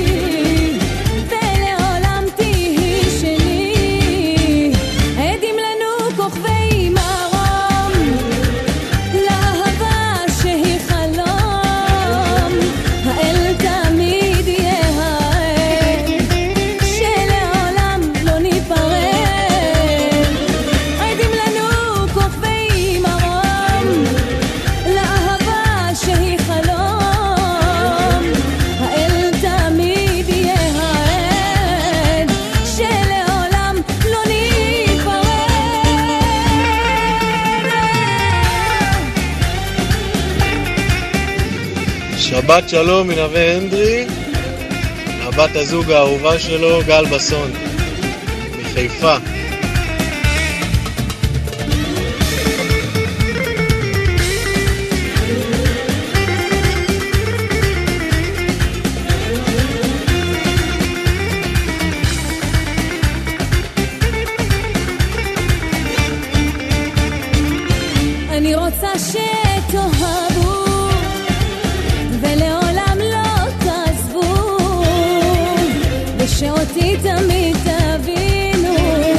ולעולם תהי שלי. עדים לנו כוכבי מרום לאהבה שהיא חלום, האל תמיד יהיה העד שלעולם לא ניפרד. עדים לנו כוכבי מרום לאהבה שהיא חלום, האל תמיד יהיה העד שלעולם לא ניפרד. שבת שלום מנווה הנדרי, הבת הזוג האהובה שלו גל בסון מחיפה. אני רוצה שתאהבו ולעולם לא תעזבו, ושאותי תמיד תבינו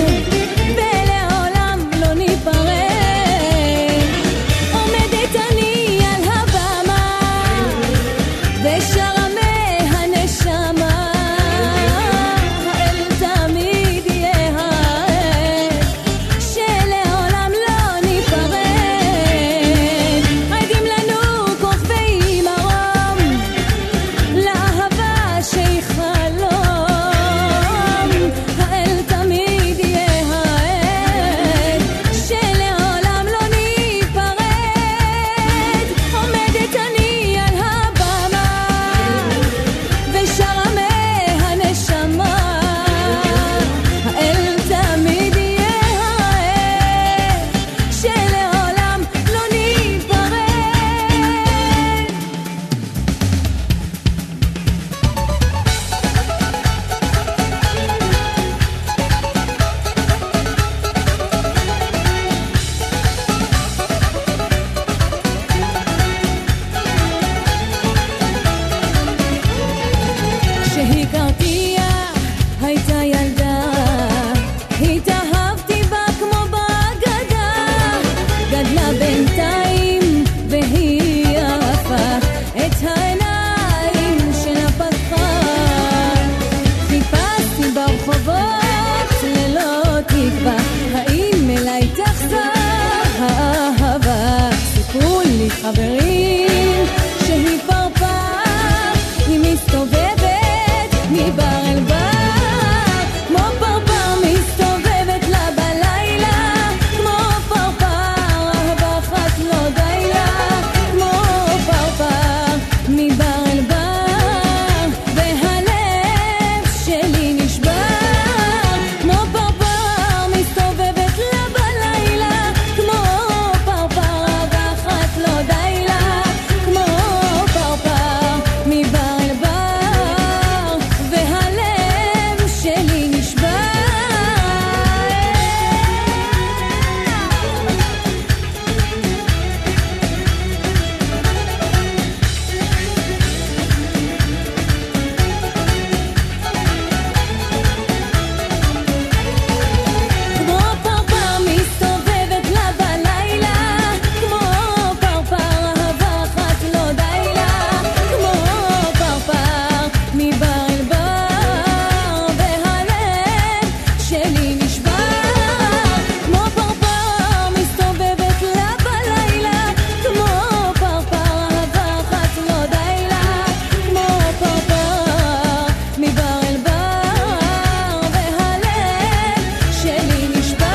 ולעולם לא ניפרד. עומדת אני על הבמה ושרה מהנשמה, האל תמיד יהיה העד שלעולם לא ניפרד. חברים שהיא פרפר, היא מסתובבת מבר אל בר, כמו פרפר מסתובבת לה בלילה, כמו פרפר אהבה אחת לא די לה, כמו פרפר מבר אל בר, והלב שלי נשבר, כמו פרפר מסתובבת לה בלילה, כמו פרפר אהבה אחת לא די לה, כמו פרפר מבר אל בר, והלב שלי נשבר. כמו פרפר מסתובבת לה בלילה, כמו פרפר אהבה אחת לא די לה, כמו פרפר מבר אל בר, והלב שלי נשבר, כמו פרפר מסתובבת לה בלילה, כמו פרפר אהבה אחת לא די לה, כמו פרפר מבר אל בר, והלב שלי נשבר.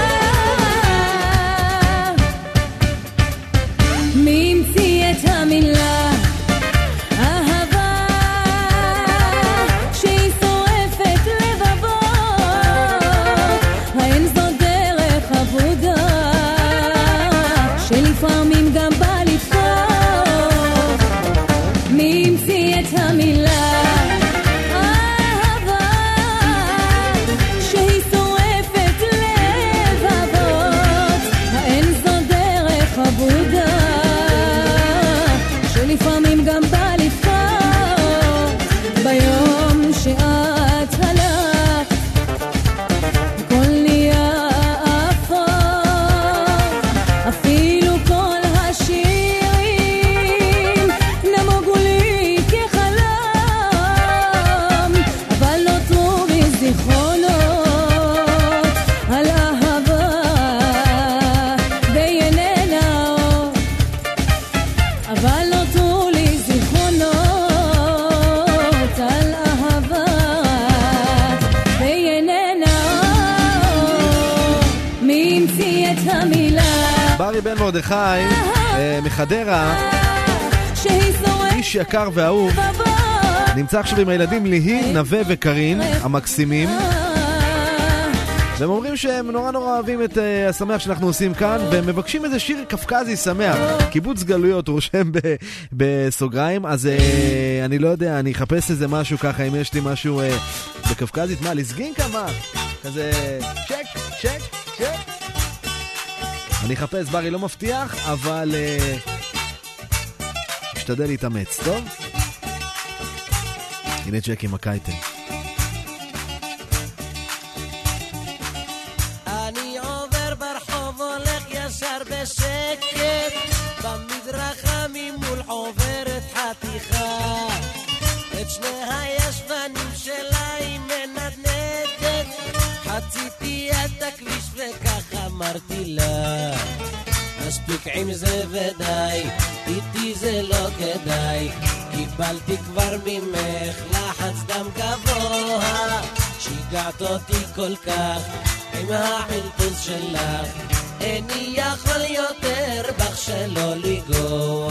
מי המציא את המילה אהבה שהיא שורפת לבבות? האין זו דרך עבודה שלפעמים גם בא לפתור? מי המציא את המילה אהבה שהיא שורפת לבבות? האין זו דרך עבודה שלפעמים גם בא לפתור? ביום שאת הלכת הכל נהיה אפור, אפילו כל השירים נמוגו לי כחלום, אבל נותרו בי זיכרונות על אהבה והיא איננה עוד, אבל נותרו לי זיכרונות על אהבה והיא איננה עוד. מי המציא את המילה ברי בן מרדכי מחדרה, שהיא שורפת איש יקר ואהוב, נמצא עכשיו עם הילדים ליהי, נווה וקרין המקסימים, והם אומרים שהם נורא נורא אוהבים את השמח שאנחנו עושים כאן, והם מבקשים איזה שיר קפקזי שמח, קיבוץ גלויות הוא רושם בסוגריים, אז אני לא יודע, אני אחפש איזה משהו ככה, אם יש לי משהו בקפקזית, מה, לסגין כמה? כזה צ'ק, צ'ק, צ'ק. אני אחפש, ברי לא מבטיח, אבל משתדל להתאמץ, טוב? הנה צ'ק עם הקייטל. אני עובר ברחוב הולך ישר בשקט, במדרכה ממול עוברת חתיכה, את שני הישבנים שלה היא מנדנדת, חציתי את הכביש וכך אמרתי לה, מספיק עם זה ודי, איתי זה לא כדאי, קיבלתי כבר ממך לחץ דם גבוה, שיגעת אותי כל כך עם החלטוס שלך, איני יכול יותר בך שלא לגוע.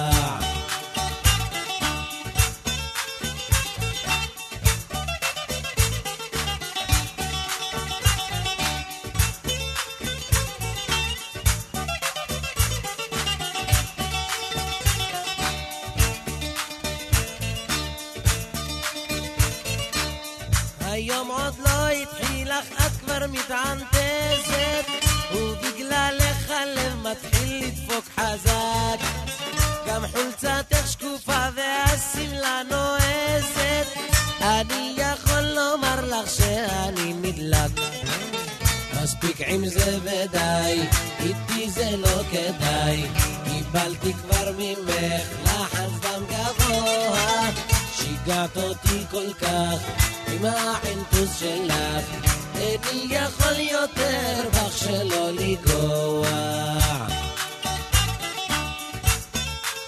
היום עוד לא התחיל לך את כבר מתענתזת, ובגללך הלב מתחיל לדפוק חזק, גם חולצתך שקופה והשמלה נועזת, אני יכול לומר לך שאני נדלק, מספיק עם זה ודי, איתי זה לא כדאי, קיבלתי כבר ממך לחץ דם גבוה, שיגעת אותי כל כך עם החנטוס שלך, איני יכול יותר בך שלא לגוע.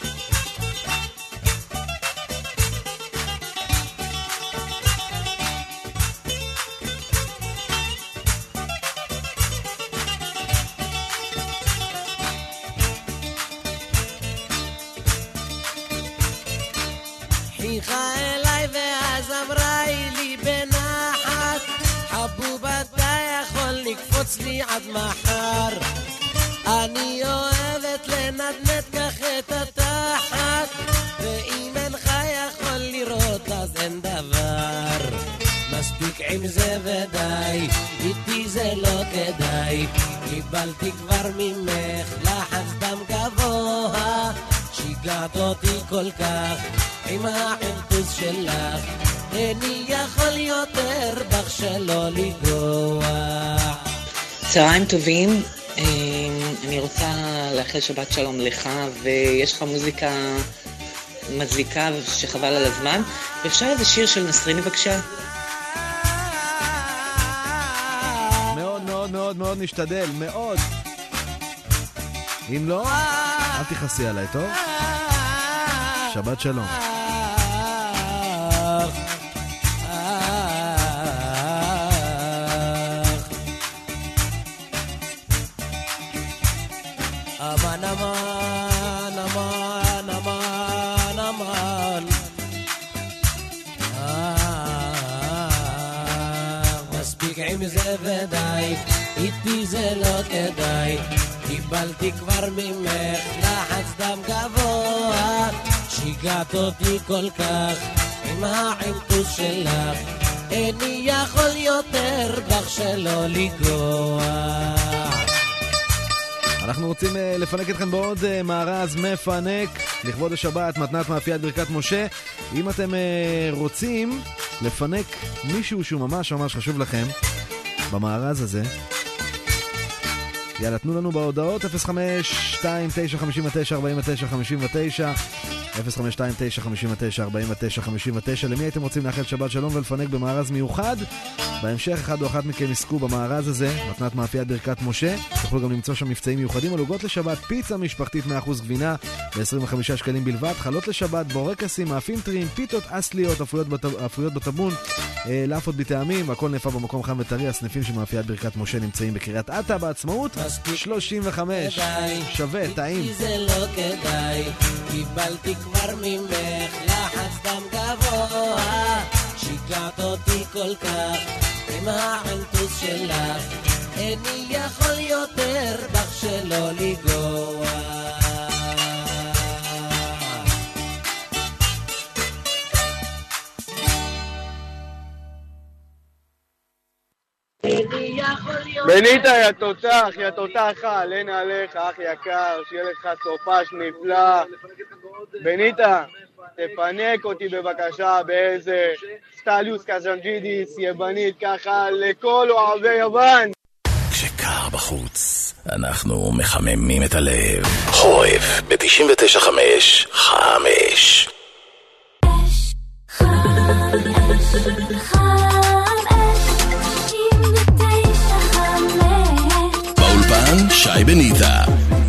חייכה אליי ואז אמרה לי בנחת, חבוב אתה יכול לקפוץ לי עד מחר, אני אוהבת לנדנד כך את התחת, ואם אינך יכול לראות אז אין דבר, מספיק עם זה ודי, איתי זה לא כדאי, קיבלתי כבר ממך לחץ דם גבוה, שיגעת אותי כל כך עם החרטוס שלך, איני יכול יותר בך שלא לגוע. צהריים טובים, אני רוצה לאחל שבת שלום לך, ויש לך מוזיקה מדליקה שחבל על הזמן, ואפשר איזה שיר של נסריני בבקשה? מאוד מאוד מאוד מאוד נשתדל, מאוד. אם לא, אל תכעסי עליי, טוב? שבת שלום. אמן אמן אמן אמן אמן, מספיק עם זה ודי, איתי זה לא כדאי, קיבלתי כבר ממך לחץ דם גבוה, שיגעת אותי כל כך עם החרטוס שלך, איני יכול יותר בך שלא לגוע. אנחנו רוצים לפנק אתכם בעוד מארז מפנק לכבוד השבת, מתנת מאפיית ברכת משה. אם אתם רוצים לפנק מישהו שהוא ממש ממש חשוב לכם במארז הזה, יאללה, תנו לנו בהודעות 0529594949, 0529594949. למי הייתם רוצים לאחל שבת שלום ולפנק במארז מיוחד? בהמשך אחד או אחת מכם יזכו במארז הזה, מתנת מאפיית ברכת משה. תוכלו גם למצוא שם מבצעים מיוחדים על עוגות לשבת, פיצה משפחתית 100% גבינה ב-25 שקלים בלבד, חלות לשבת, בורקסים, מאפים טריים, פיתות אסליות, אפויות בטבון, לאפות בטעמים, הכל נאפה במקום חם וטרי. הסניפים של מאפיית ברכת משה נמצאים בקריית אתא בעצמאות 35, שווה, טעים. זה לא כדאי, קיבלתי כבר ממך לחץ דם גבוה, שיגעת אותי כל כך עם החרטוס שלך, איני יכול יותר בך שלא לגוע. בניתה, יא תותח, יא תותח, עלינה עליך, אח יקר, שיהיה לך סופש נפלא. בניתה, תפנק אותי בבקשה באיזה סטליוס קז'נג'ידיס יבנית ככה לכל אוהבי יוון. כשקר בחוץ, אנחנו מחממים את הלב. חורף ב-99.5 5. באולפן שי בניתה.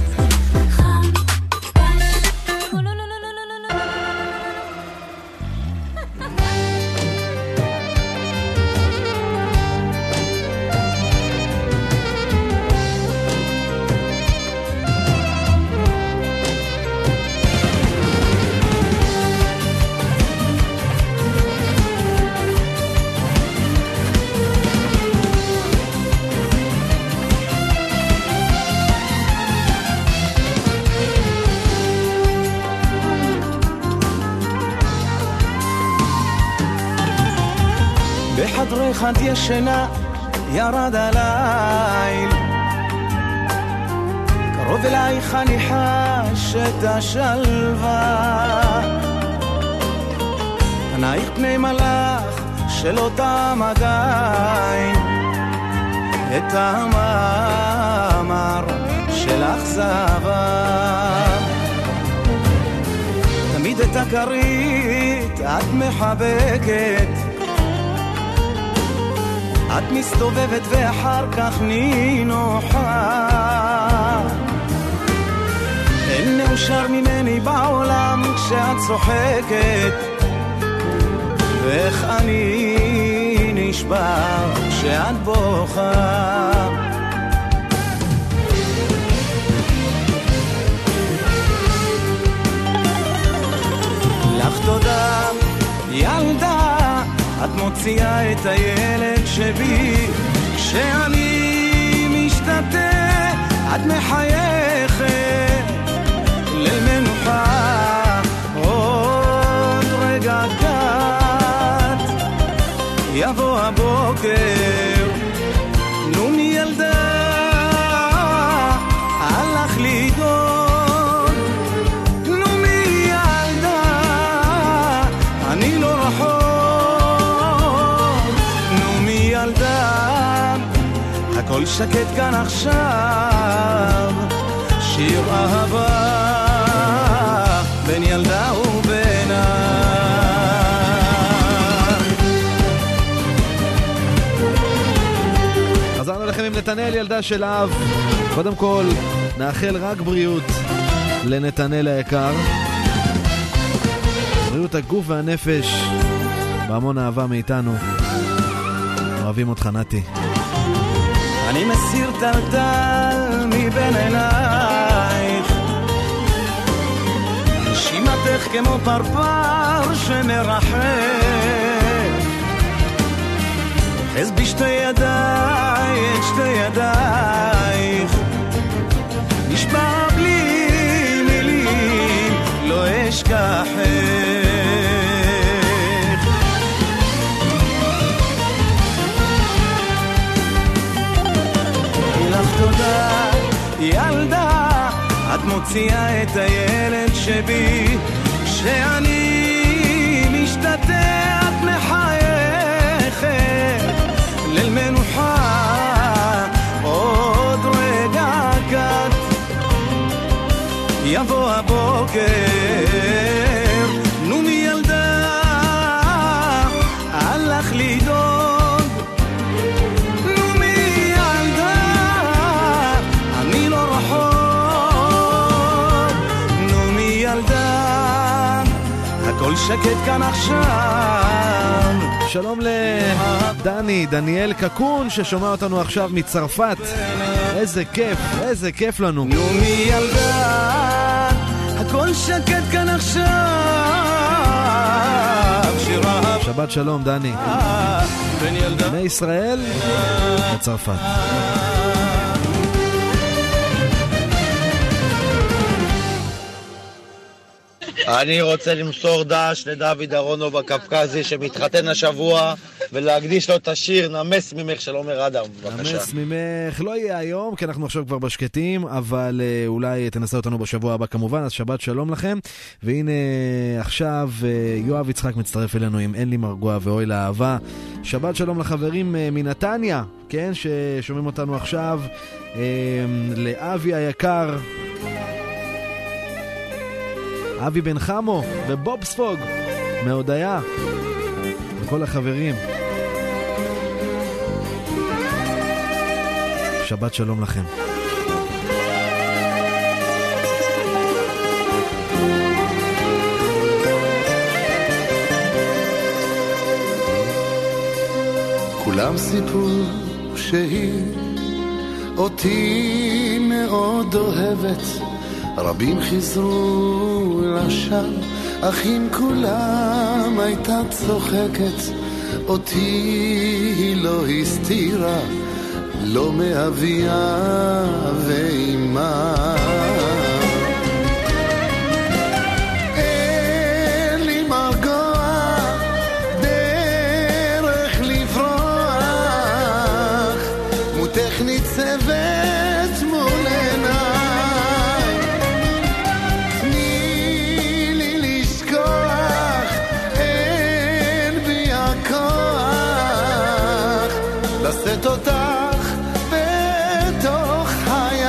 בחדרך את ישנה ירד הליל, קרוב אלייך אני חש את השלווה, פנייך פני מלאך שלא תם עדיין, את המאמר של אכזבה, תמיד את הכרית את מחבקת, את מסתובבת ואחר כך נינוחה, אין מאושר ממני בעולם כשאת צוחקת, ואיך אני נשבר כשאת בוכה. לך תודה מוציאה את הילד שבי, כשאני משתתה את מחייכת למנוחה, עוד רגע קט יבוא הבוקר, נו מי ילדה הלך לדאוג, נו מי ילדה אני לא רחוק, נו מי ילדה הכל שקט כאן עכשיו, שיר אהבה בין ילדה ובינה. חזרנו לכם עם נתנאל ילדה של אב. קודם כל נאחל רק בריאות לנתנאל היקר, בריאות הגוף והנפש, בהמון אהבה מאיתנו. אוהבים אותך נתי. אני מסיר טלטל מבין עינייך, נשימתך כמו פרפר שמרחף, אוחז בשתי ידיי את שתי ידייך, נשבע בלי מילים לא אשכחך. תודה ילדה, את מוציאה את הילד שבי, כשאני משתתה את מחייכת ליל מנוחה, עוד רגע קט יבוא הבוקר, נו מי ילדה הלך לדאוג, הכל שקט כאן עכשיו. שלום לדני, דניאל קקון ששומע אותנו עכשיו מצרפת. איזה כיף, איזה כיף לנו. נו מי ילדה, הכל שקט כאן עכשיו. שירה שבת שלום דני מישראל לצרפת. אני רוצה למסור דש לדוד אהרונוב הקפקזי שמתחתן השבוע, ולהקדיש לו את השיר נמס ממך של עומר אדם. בבקשה. נמס ממך לא יהיה היום כי אנחנו עכשיו כבר בשקטים, אבל אולי תנסה אותנו בשבוע הבא כמובן. אז שבת שלום לכם. והנה עכשיו יואב יצחק מצטרף אלינו עם אין לי מרגוע ואוי לאהבה. שבת שלום לחברים מנתניה, כן, ששומעים אותנו עכשיו, לאבי היקר, אבי בן חמו ובוב ספוג מהודיה וכל החברים. שבת שלום לכם. כולם סיפור שהיא אותי מאוד אוהבת, רבים חיזרו לשם, אך עם כולם הייתה צוחקת, אותי היא לא הסתירה, לא מאביה ואימה. אין לי מרגוע דרך לברוח, מותך ניצבת מול עיניי, תני לי לשכוח, אין בי הכוח לשאת אותך בתוך חיי.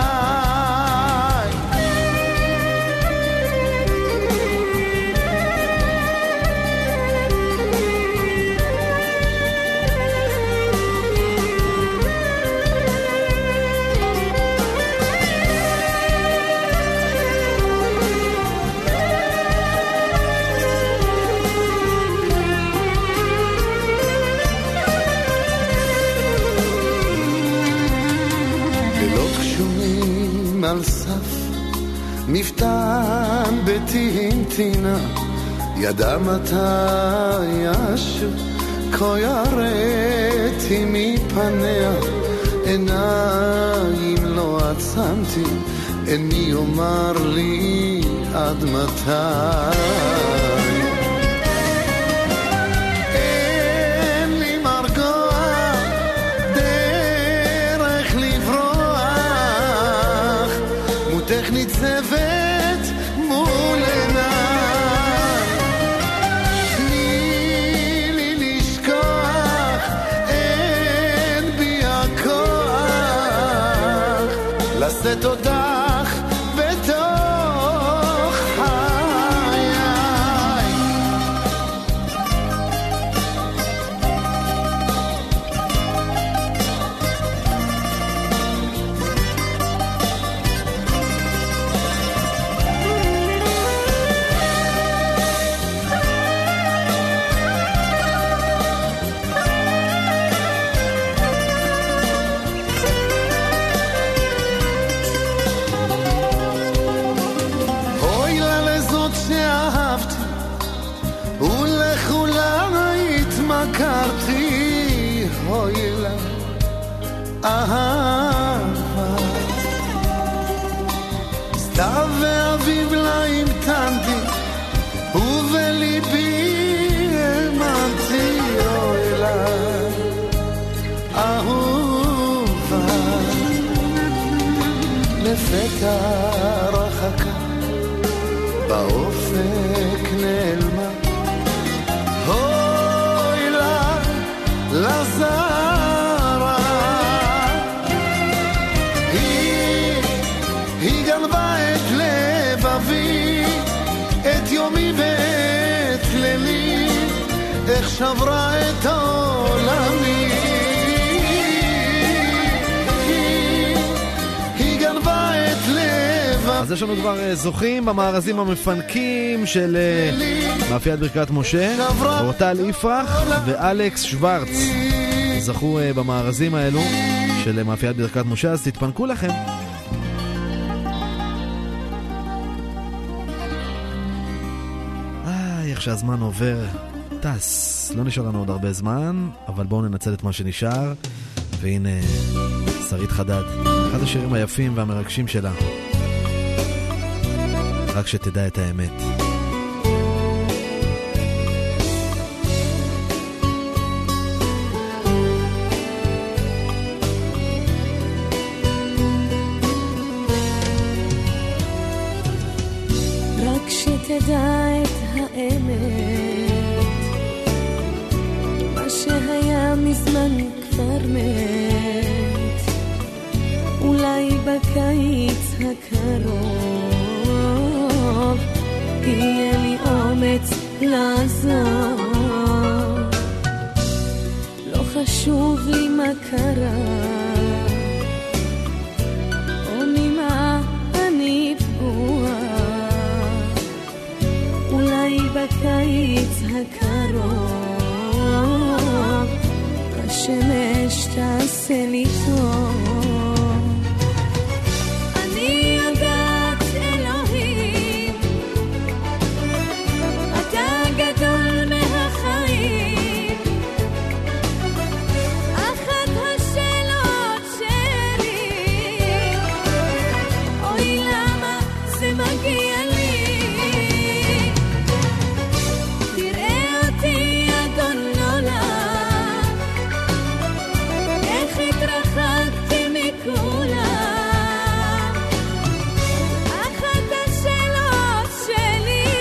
על סף מפתן ביתי המתינה, ידע מתי ישוב כה ירדתי מפניה, עיניים לא עצמתי, אין מי יאמר לי עד מתי. אין לי מרגוע דרך לברוח, מותך ניצבת מול עיניי. תני לי לשכוח, אין בי הכוח לשאת אותך בתוך חיי. אוי לה לזאת שאהבתי ולכולה התמכרתי, אוי לה אהבה סתיו ואביב לה המתנתי ובליבי האמנתי, אוי לה אהובה לפתע רחקה באופק נעלמה, אוי לה לזרה, היא גנבה את לבבי, את יומי ואת לילי, איך שברה את עולמי. היא גנבה את לבבי. אז יש לנו כבר זוכים במארזים המפנקים של מאפיית ברכת משה. אורטל יפרח ואלכס שוורץ זכו במארזים האלו של מאפיית ברכת משה, אז תתפנקו לכם. איך שהזמן עובר, טס. לא נשאר לנו עוד הרבה זמן, אבל בואו ננצל את מה שנשאר. והנה שרית חדד, אחד השירים היפים והמרגשים שלה, רק שתדע את האמת. רק שתדע את האמת, מה שהיה מזמן כבר מת, אולי בקיץ הקרוב יהיה לי אומץ לעזוב. לא חשוב לי מה קרה או ממה אני פגוע, אולי בקיץ הקרוב השמש תעשה לי טוב. אני יודעת אלוהים, אתה גדול מהחיים, אחת השאלות שלי, אוי למה זה מגיע לי. תראה אותי אדון עולם, איך התרחקתי מכולם, אחת השאלות שלי,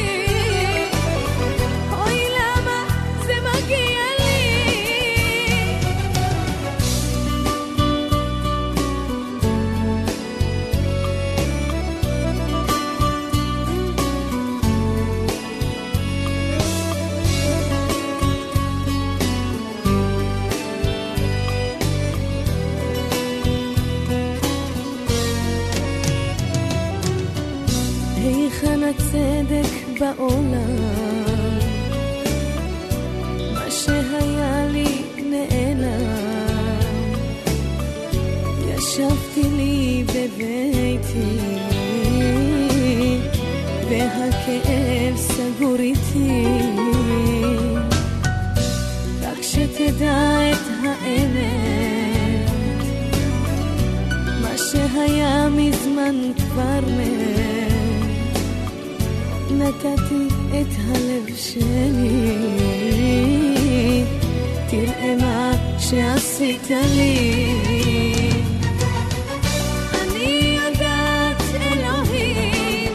אוי למה זה מגיע לי. היכן הצדק בעולם, מה שהיה לי נעלם, ישבתי לי בביתי והכאב סגור איתי, הזמן כבר מת, נתתי את הלב שלי, תראה מה שעשית לי. אני יודעת אלוהים,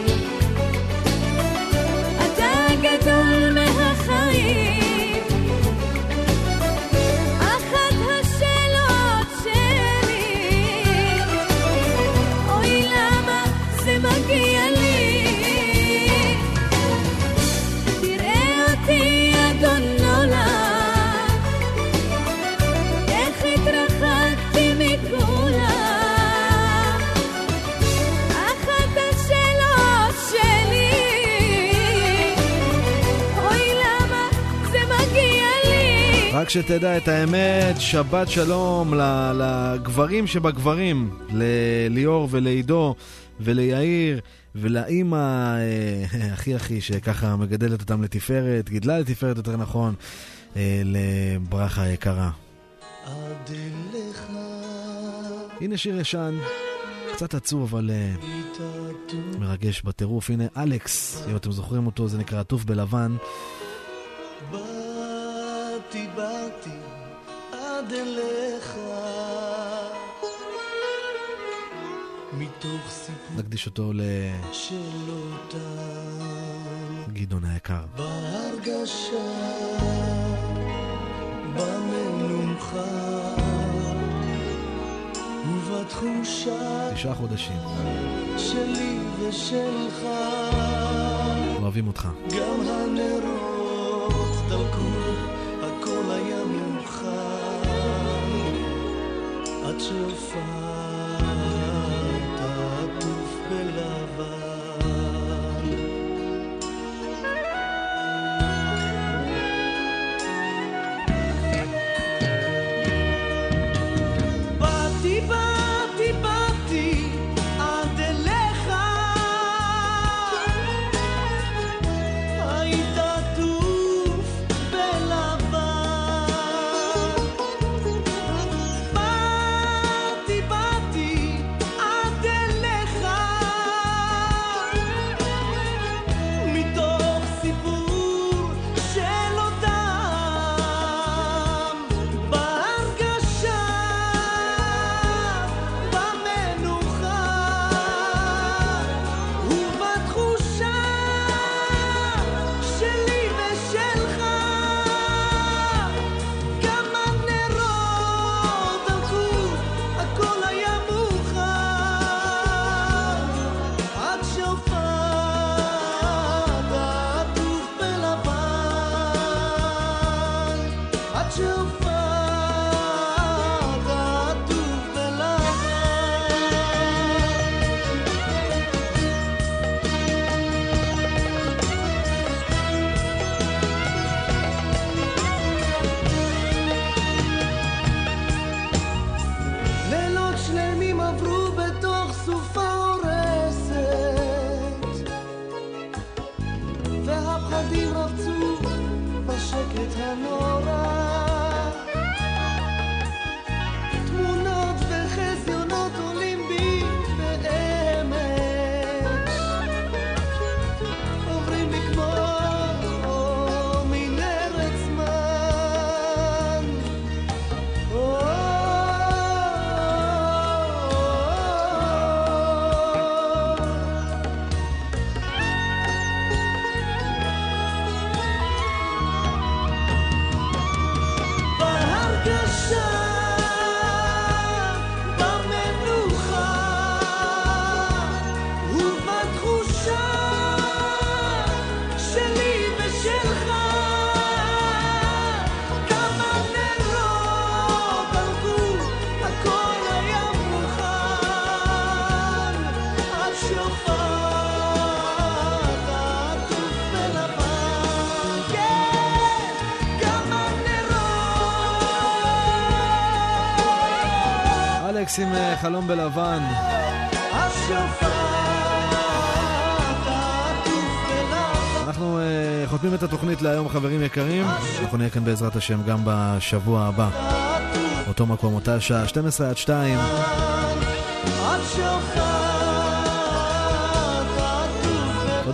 אתה גדול מהחיים, אחת השאלות שלי, אוי למה זה מגיע לי, תראה אותי אדון עולם, איך התרחקתי מכולם, אחת השאלות שלי, אוי למה זה מגיע לי. רק שתדע את האמת, שבת שלום לגברים שבגברים, לליאור ולעידו וליאיר ולאמא הכי שככה מגדלת אותם לתפארת, גידלה לתפארת יותר נכון, לברכה היקרה. הנה שיר ישן, קצת עצוב אבל מרגש בטירוף. הנה אלכס, אם אתם זוכרים אותו, זה נקרא עטוף בלבן. באתי עד אליך מתוך סיפור נקדיש אותו לגדעון היקר. בהרגשה במנוחה ובתחושה 9 חודשים שלי ושלך, אוהבים אותך. גם הנרות דלקו, הכל היה מוכן עד שהופעת עטוף בלבן. באתי עד אליך, היית עטוף בלבן. באתי עד אליך מתוך סיפור של אותם, בהרגשה במנוחה ובתחושה שלי ושלך, גם הנרות דלקו, הכל היה מוכן עד שהופעת עטוף בלבן, עד שהופעת עטוף בלבן. לילות שלמים עברו בתוך סופה הורסת, והפחדים רבצו בשקט הנורא, תמונות וחזיונות עולים בי באמש, עוברים בי כמו מנהרת זמן. בהרגשה במנוחה ובתחושה שלי ושלך, כמה נרות דלקו, הכל היה מוכן עד שהופעת עטוף בלבן. כן, כמה נרות, אלכס עם חלום בלבן. השופעת עטוף בלבן. אנחנו חותמים את התוכנית להיום, חברים יקרים. אנחנו נהיה כאן בעזרת השם גם בשבוע הבא, אותו מקום, אותה שעה, 12 עד 2. עד שהופעת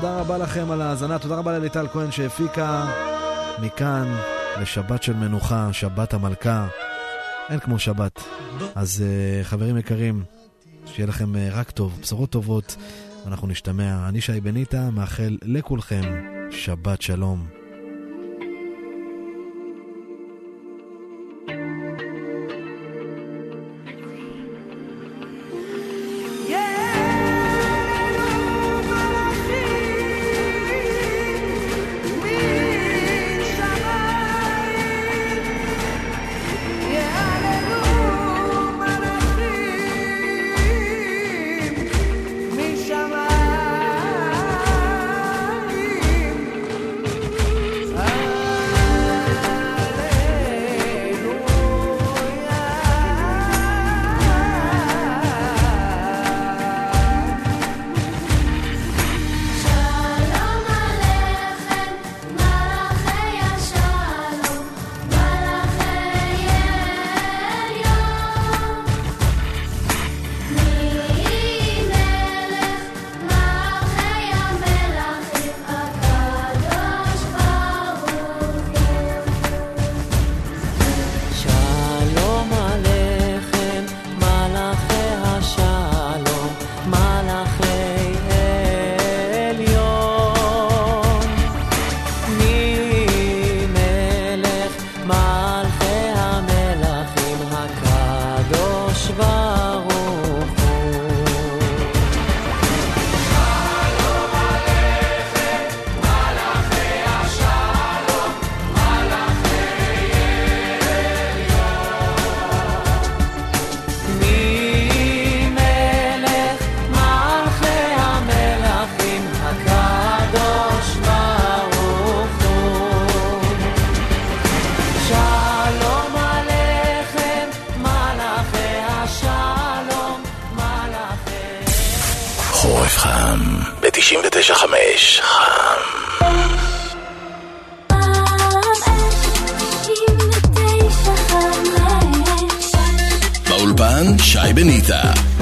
תודה רבה לכם על ההאזנה, תודה רבה לליטל כהן שהפיקה. מכאן לשבת של מנוחה, שבת המלכה. אין כמו שבת. אז חברים יקרים, שיהיה לכם רק טוב, בשורות טובות. אנחנו נשתמע. אני שי בניטה, מאחל לכולכם שבת שלום. חורף חם ב-99.5 חם. באולפן שי בניטה.